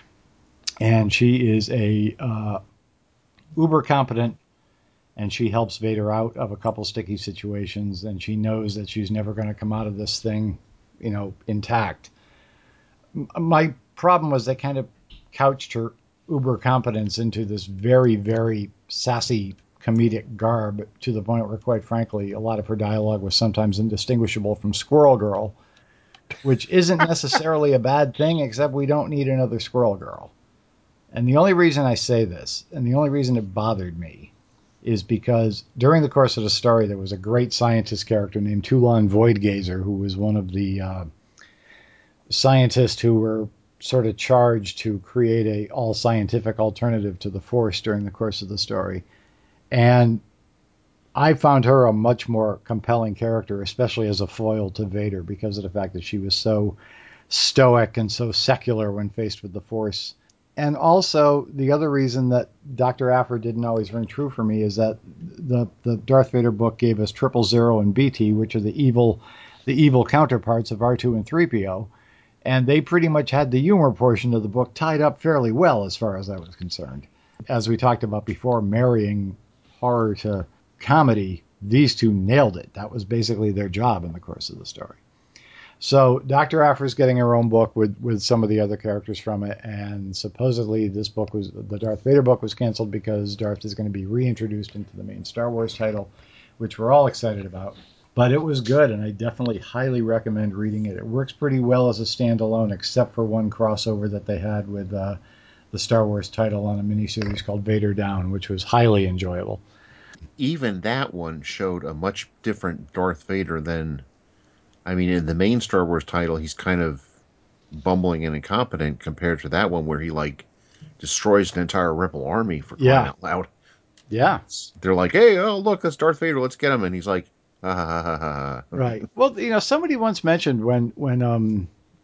B: And she is a uber competent, and she helps Vader out of a couple sticky situations, and she knows that she's never going to come out of this thing, intact. My problem was they kind of couched her uber competence into this very, very sassy comedic garb to the point where, quite frankly, a lot of her dialogue was sometimes indistinguishable from Squirrel Girl, which isn't necessarily a bad thing, except we don't need another Squirrel Girl. And the only reason I say this, and the only reason it bothered me, is because during the course of the story, there was a great scientist character named Toulon Voidgazer, who was one of the scientists who were sort of charged to create a all-scientific alternative to the Force during the course of the story. And I found her a much more compelling character, especially as a foil to Vader, because of the fact that she was so stoic and so secular when faced with the Force. And also, the other reason that Dr. Aphra didn't always ring true for me is that the Darth Vader book gave us 000 and BT, which are the evil counterparts of R2 and 3PO. And they pretty much had the humor portion of the book tied up fairly well as far as I was concerned. As we talked about before, marrying horror to comedy, these two nailed it. That was basically their job in the course of the story. So Dr. Aphra's getting her own book with some of the other characters from it, and supposedly the Darth Vader book was canceled because Darth is going to be reintroduced into the main Star Wars title, which we're all excited about. But it was good, and I definitely highly recommend reading it. It works pretty well as a standalone, except for one crossover that they had with the Star Wars title on a miniseries called Vader Down, which was highly enjoyable.
D: Even that one showed a much different Darth Vader than, in the main Star Wars title, he's kind of bumbling and incompetent compared to that one where he, destroys an entire Rebel army for crying out loud.
B: Yeah.
D: They're like, hey, oh, look, that's Darth Vader, let's get him. And he's like, ha, ha, ha, ha, ha.
B: Right. Well, somebody once mentioned when Genndy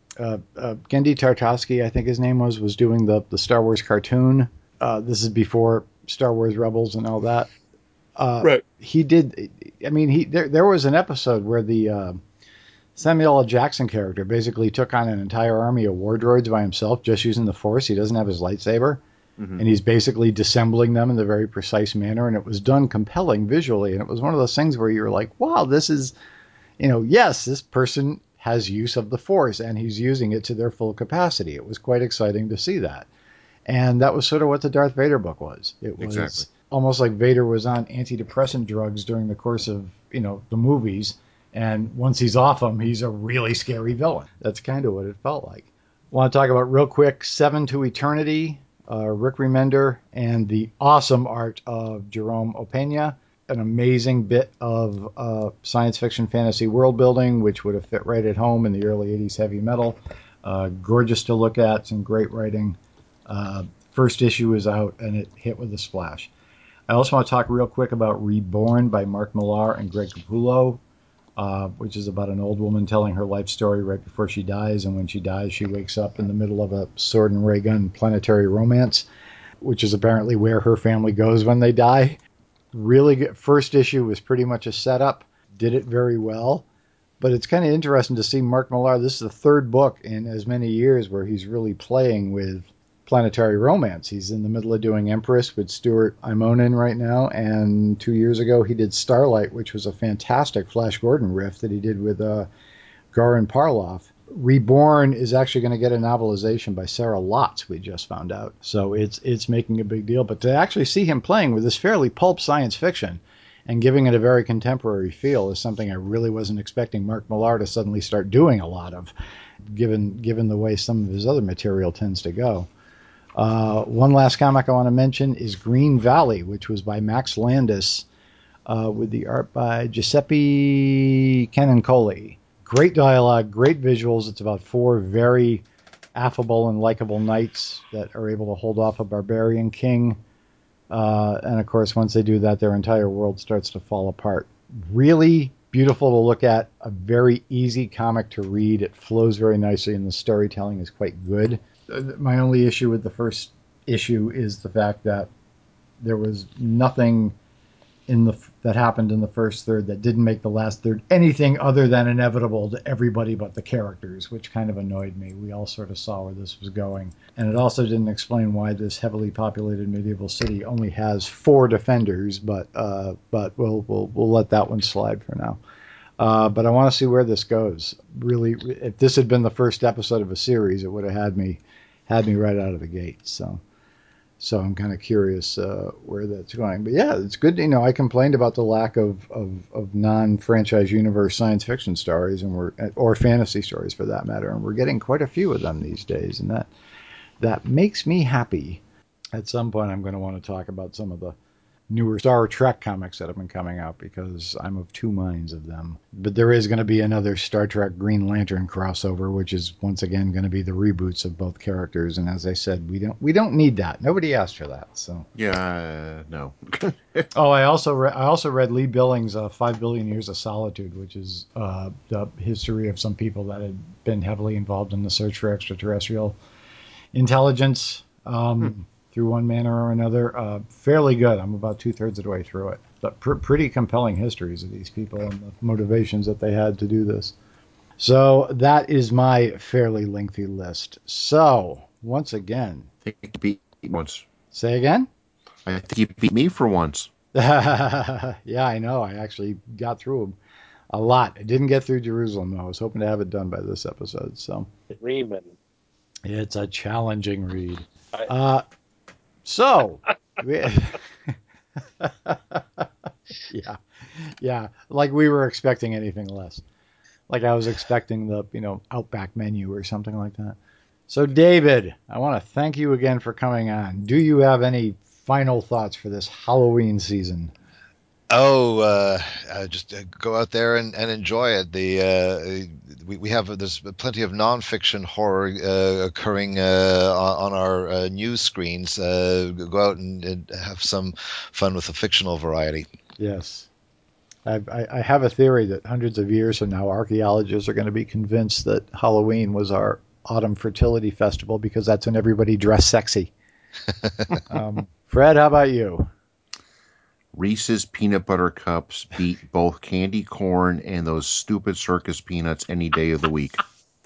B: Tartakovsky, I think his name was doing the Star Wars cartoon. This is before Star Wars Rebels and all that.
D: Right.
B: He did. There was an episode where the Samuel L. Jackson character basically took on an entire army of war droids by himself, just using the Force. He doesn't have his lightsaber. Mm-hmm. And he's basically disassembling them in a very precise manner. And it was done compelling visually. And it was one of those things where you're like, wow, this is, yes, this person has use of the Force and he's using it to their full capacity. It was quite exciting to see that. And that was sort of what the Darth Vader book was. It was exactly. Almost like Vader was on antidepressant drugs during the course of, the movies. And once he's off them, he's a really scary villain. That's kind of what it felt like. Want to talk about real quick, Seven to Eternity. Rick Remender and the awesome art of Jerome Opeña, an amazing bit of science fiction fantasy world building, which would have fit right at home in the early 80s heavy metal. Gorgeous to look at, some great writing. First issue is out and it hit with a splash. I also want to talk real quick about Reborn by Mark Millar and Greg Capullo, which is about an old woman telling her life story right before she dies, and when she dies, she wakes up in the middle of a sword and ray gun planetary romance, which is apparently where her family goes when they die. Really good. First issue was pretty much a setup, did it very well, but it's kind of interesting to see Mark Millar. This is the third book in as many years where he's really playing with Planetary Romance. He's in the middle of doing Empress with Stuart Imonen right now, and 2 years ago he did Starlight, which was a fantastic Flash Gordon riff that he did with Goran Parlov. Reborn is actually going to get a novelization by Sarah Lotz, we just found out. So it's making a big deal. But to actually see him playing with this fairly pulp science fiction and giving it a very contemporary feel is something I really wasn't expecting Mark Millar to suddenly start doing a lot of, given the way some of his other material tends to go. One last comic I want to mention is Green Valley, which was by Max Landis, with the art by Giuseppe Canoncoli. Great dialogue, great visuals. It's about 4 very affable and likable knights that are able to hold off a barbarian king. And of course, once they do that, their entire world starts to fall apart. Really beautiful to look at, a very easy comic to read. It flows very nicely, and the storytelling is quite good. My only issue with the first issue is the fact that there was nothing that happened in the first third that didn't make the last third anything other than inevitable to everybody but the characters, which kind of annoyed me. We all sort of saw where this was going. And it also didn't explain why this heavily populated medieval city only has 4 defenders, but we'll let that one slide for now. But I want to see where this goes. Really, if this had been the first episode of a series, it would have had me right out of the gate. So I'm kind of curious where that's going. But yeah, it's good. I complained about the lack of non-franchise universe science fiction stories, or fantasy stories for that matter, and we're getting quite a few of them these days, and that makes me happy. At some point, I'm going to want to talk about some of the newer Star Trek comics that have been coming out, because I'm of 2 minds of them. But there is going to be another Star Trek Green Lantern crossover, which is once again going to be the reboots of both characters. And as I said, we don't need that. Nobody asked for that. So
D: no.
B: Oh, I also read Lee Billings' 5 Billion Years of Solitude, which is the history of some people that had been heavily involved in the search for extraterrestrial intelligence. Through one manner or another. Fairly good. I'm about 2/3 of the way through it. But pretty compelling histories of these people and the motivations that they had to do this. So that is my fairly lengthy list. So, once again.
D: I think you beat me once.
B: Say again?
D: I think you beat me for once.
B: Yeah, I know. I actually got through them a lot. I didn't get through Jerusalem, though. I was hoping to have it done by this episode. So
C: Riemann.
B: It's a challenging read. So, yeah, like we were expecting anything less. Like I was expecting the, Outback menu or something like that. So, David, I want to thank you again for coming on. Do you have any final thoughts for this Halloween season?
E: Just go out there and enjoy it. There's plenty of non-fiction horror occurring on our news screens. Go out and have some fun with the fictional variety.
B: Yes. I have a theory that hundreds of years from now, archaeologists are going to be convinced that Halloween was our autumn fertility festival, because that's when everybody dressed sexy. Fred, how about you?
D: Reese's peanut butter cups beat both candy corn and those stupid circus peanuts any day of the week.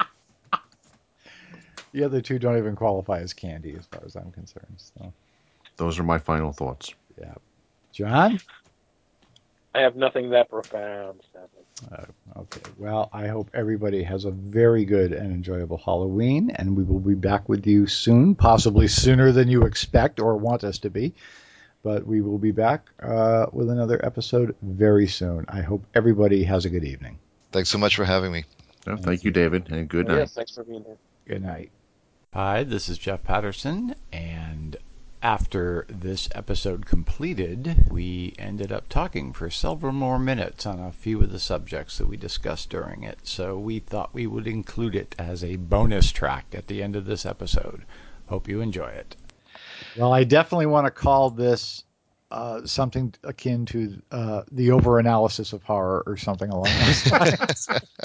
B: The other 2 don't even qualify as candy as far as I'm concerned. So.
D: Those are my final thoughts.
B: Yeah. John?
C: I have nothing that profound.
B: Okay. Well, I hope everybody has a very good and enjoyable Halloween, and we will be back with you soon, possibly sooner than you expect or want us to be. But we will be back with another episode very soon. I hope everybody has a good evening.
E: Thanks so much for having me.
D: Thank you, David, and good night.
C: Yes, thanks for being here.
B: Good night. Hi, this is Jeff Patterson, and after this episode completed, we ended up talking for several more minutes on a few of the subjects that we discussed during it. So we thought we would include it as a bonus track at the end of this episode. Hope you enjoy it. Well, I definitely want to call this something akin to the over-analysis of horror or something along those lines.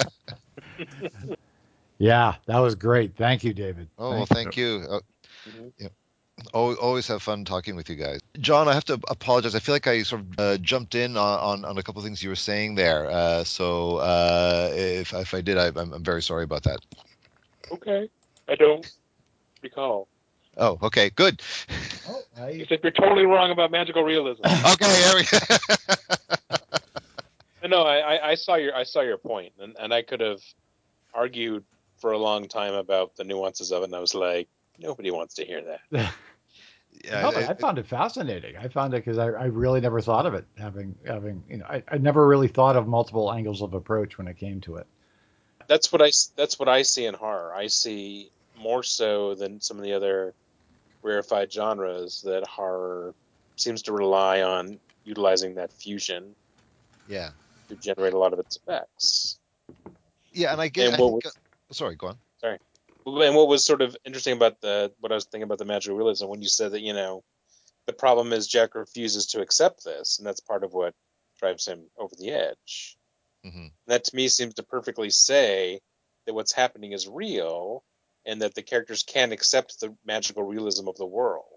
B: Yeah, that was great. Thank you, David.
E: Thank you. Yeah. Always have fun talking with you guys. John, I have to apologize. I feel like I sort of jumped in on a couple of things you were saying there. So if I did, I'm very sorry about that.
C: Okay. I don't recall.
E: Oh, okay, good.
B: Oh,
C: Except you're totally wrong about magical realism.
E: Okay, there we go.
C: No, I saw your point, and I could have argued for a long time about the nuances of it, and I was like, nobody wants to hear that.
B: no, but
E: Yeah,
B: I found it fascinating. I found it because I really never thought of it I never really thought of multiple angles of approach when it came to it.
C: That's what I see in horror. I see more so than some of the other rarefied genres that horror seems to rely on utilizing that fusion
E: yeah,
C: to generate a lot of its effects.
E: yeah. And I get.
C: And
E: I
C: what
E: think.
C: was
E: Sorry, go on.
C: sorry, and what was sort of interesting about what I was thinking about the magical realism when you said that the problem is Jack refuses to accept this, and that's part of what drives him over the edge.
E: Hmm.
C: And that to me seems to perfectly say that what's happening is real, and that the characters can't accept the magical realism of the world.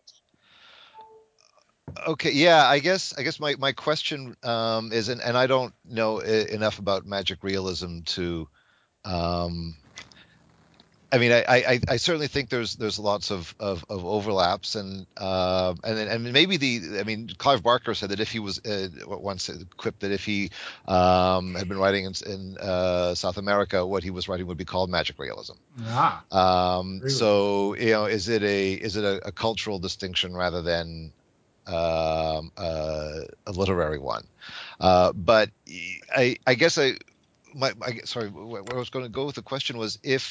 E: Okay, yeah. I guess my question is, and I don't know enough about magic realism to. Um, I mean, I certainly think there's lots of overlaps, and maybe I mean, Clive Barker said that if he was once quipped that if he had been writing in South America, what he was writing would be called magic realism.
B: Ah, really?
E: So is it a cultural distinction rather than a literary one? But I guess sorry, where I was going to go with the question was if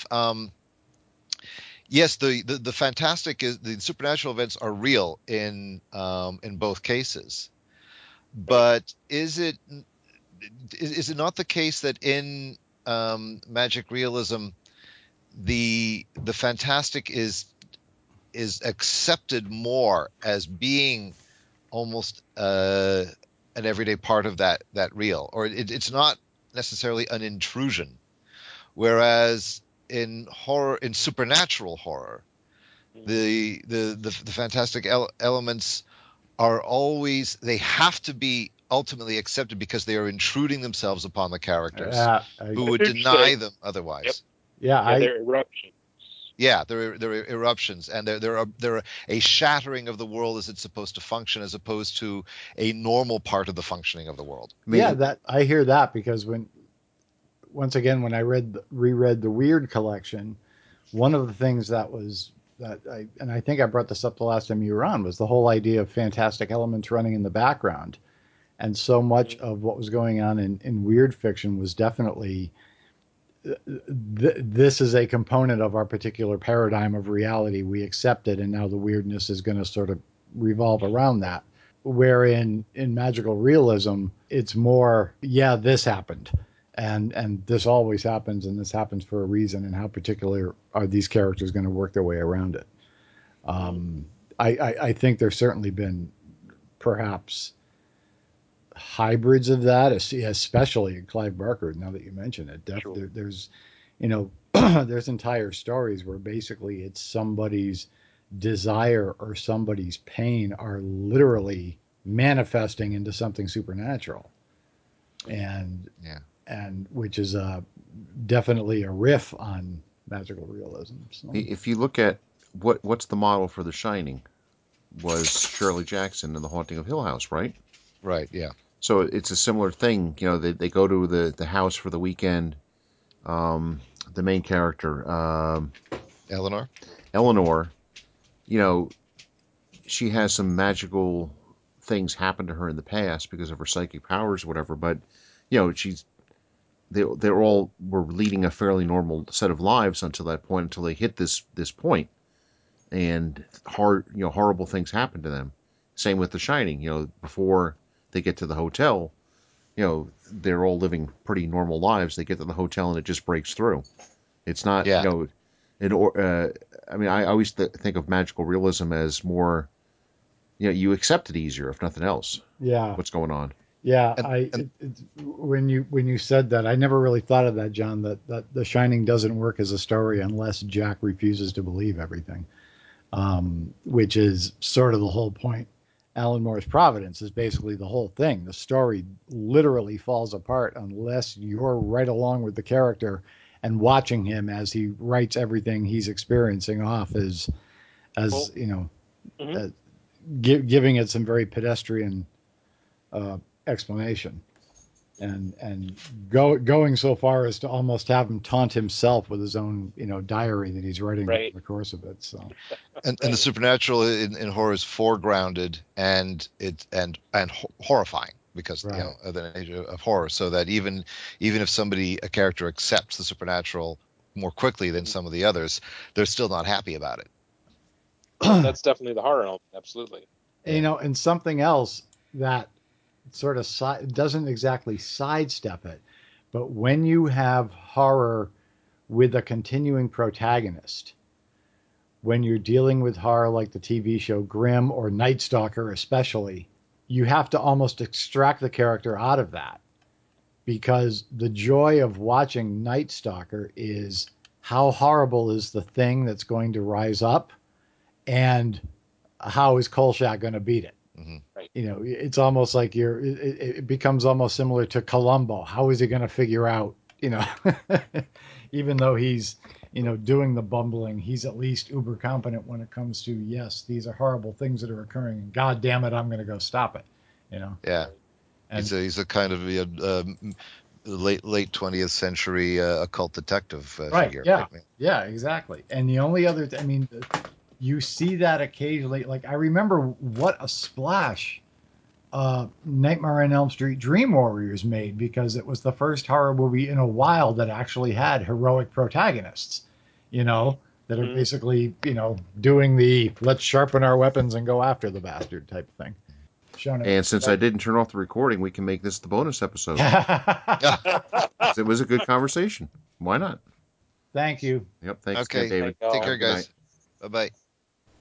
E: yes, the fantastic is the supernatural events are real in both cases,
C: Right?
E: but is it not the case that in magic realism the fantastic is accepted more as being almost an everyday part of that real, or it's not necessarily an intrusion, whereas in horror, in supernatural horror, the fantastic elements are always, they have to be ultimately accepted because they are intruding themselves upon the characters who
C: That's
E: would deny
C: interesting.
E: them
C: Yep.
E: otherwise.
B: yeah,
C: Yeah,
B: I
C: they're eruptions.
E: Yeah, there are eruptions, and there are a shattering of the world as it's supposed to function, as opposed to a normal part of the functioning of the world.
D: I
B: yeah,
D: mean,
B: that I hear that because once again when I reread the Weird collection, one of the things I think I brought this up the last time you were on was the whole idea of fantastic elements running in the background, and so much
C: Mhm.
B: of what was going on in weird fiction was definitely this is a component of our particular paradigm of reality. We accept it, and now the weirdness is going to sort of revolve around that. Wherein in magical realism, it's more, yeah, this happened, and this always happens, and this happens for a reason, and how particular are these characters going to work their way around it.
C: Mhm.
B: Um, I think there's certainly been perhaps hybrids of that, especially in Clive Barker. Now that you mention it,
C: Sure.
B: there's there's entire stories where basically it's somebody's desire or somebody's pain are literally manifesting into something supernatural,
C: Mhm.
B: and
E: Yeah.
B: which is definitely a riff on magical realism. So
D: if you look at what's the model for The Shining was Shirley Jackson in The Haunting of Hill House, right?
E: Right. Yeah.
D: So it's a similar thing. They go to the house for the weekend. The main character,
E: Eleanor.
D: Eleanor, you know, she has some magical things happen to her in the past because of her psychic powers, or whatever. But she's they're all were leading a fairly normal set of lives until that point, until they hit this point, and horrible things happen to them. Same with The Shining. Before they get to the hotel, they're all living pretty normal lives. They get to the hotel and it just breaks through. It's not,
E: Yeah.
D: I mean, I always think of magical realism as more, you accept it easier, if nothing else,
B: yeah,
D: what's going on.
B: yeah.
E: And
B: When you said that, I never really thought of that, John. That The Shining doesn't work as a story unless Jack refuses to believe everything, which is sort of the whole point. Alan Moore's Providence is basically the whole thing. The story literally falls apart unless you're right along with the character and watching him as he writes everything he's experiencing off as
C: Well,
B: you know,
C: mhm.
B: giving it some very pedestrian explanation, and going so far as to almost have him taunt himself with his own diary that he's writing over
C: Right.
B: the course of it. So
E: And the
C: Right.
E: supernatural in horror is foregrounded and horrifying because
B: right.
E: of the nature of horror. So that even if a character accepts the supernatural more quickly than
C: Mhm.
E: some of the others, they're still not happy about it.
C: That's definitely the horror element. Absolutely.
B: And something else that sort of doesn't exactly sidestep it, but when you have horror with a continuing protagonist, when you're dealing with horror like the TV show Grimm or Night Stalker, especially, you have to almost extract the character out of that because the joy of watching Night Stalker is how horrible is the thing that's going to rise up and how is Kolchak going to beat it?
E: Hmm.
C: Right.
B: It's almost like it becomes almost similar to Columbo. How is he going to figure out, even though he's, doing the bumbling, he's at least uber competent when it comes to, yes, these are horrible things that are occurring. And God damn it, I'm going to go stop it,
E: Yeah,
C: Right.
B: and
E: he's a kind of late 20th century occult detective
B: right.
E: figure,
B: Yeah.
E: right?
B: Yeah, exactly. And the only other, you see that occasionally. Like I remember what a splash Nightmare on Elm Street Dream Warriors made because it was the first horror movie in a while that actually had heroic protagonists, that are
C: Mhm.
B: basically, doing the let's sharpen our weapons and go after the bastard type thing. Shown it.
D: And since I
C: Right.
D: didn't turn off the recording, we can make this the bonus episode. It was a good conversation. Why not?
B: Thank you.
D: Yep. Thanks again,
E: Okay,
D: David.
C: Thank
E: take
C: y'all.
D: Have a
E: care,
D: good night.
E: guys. Bye bye.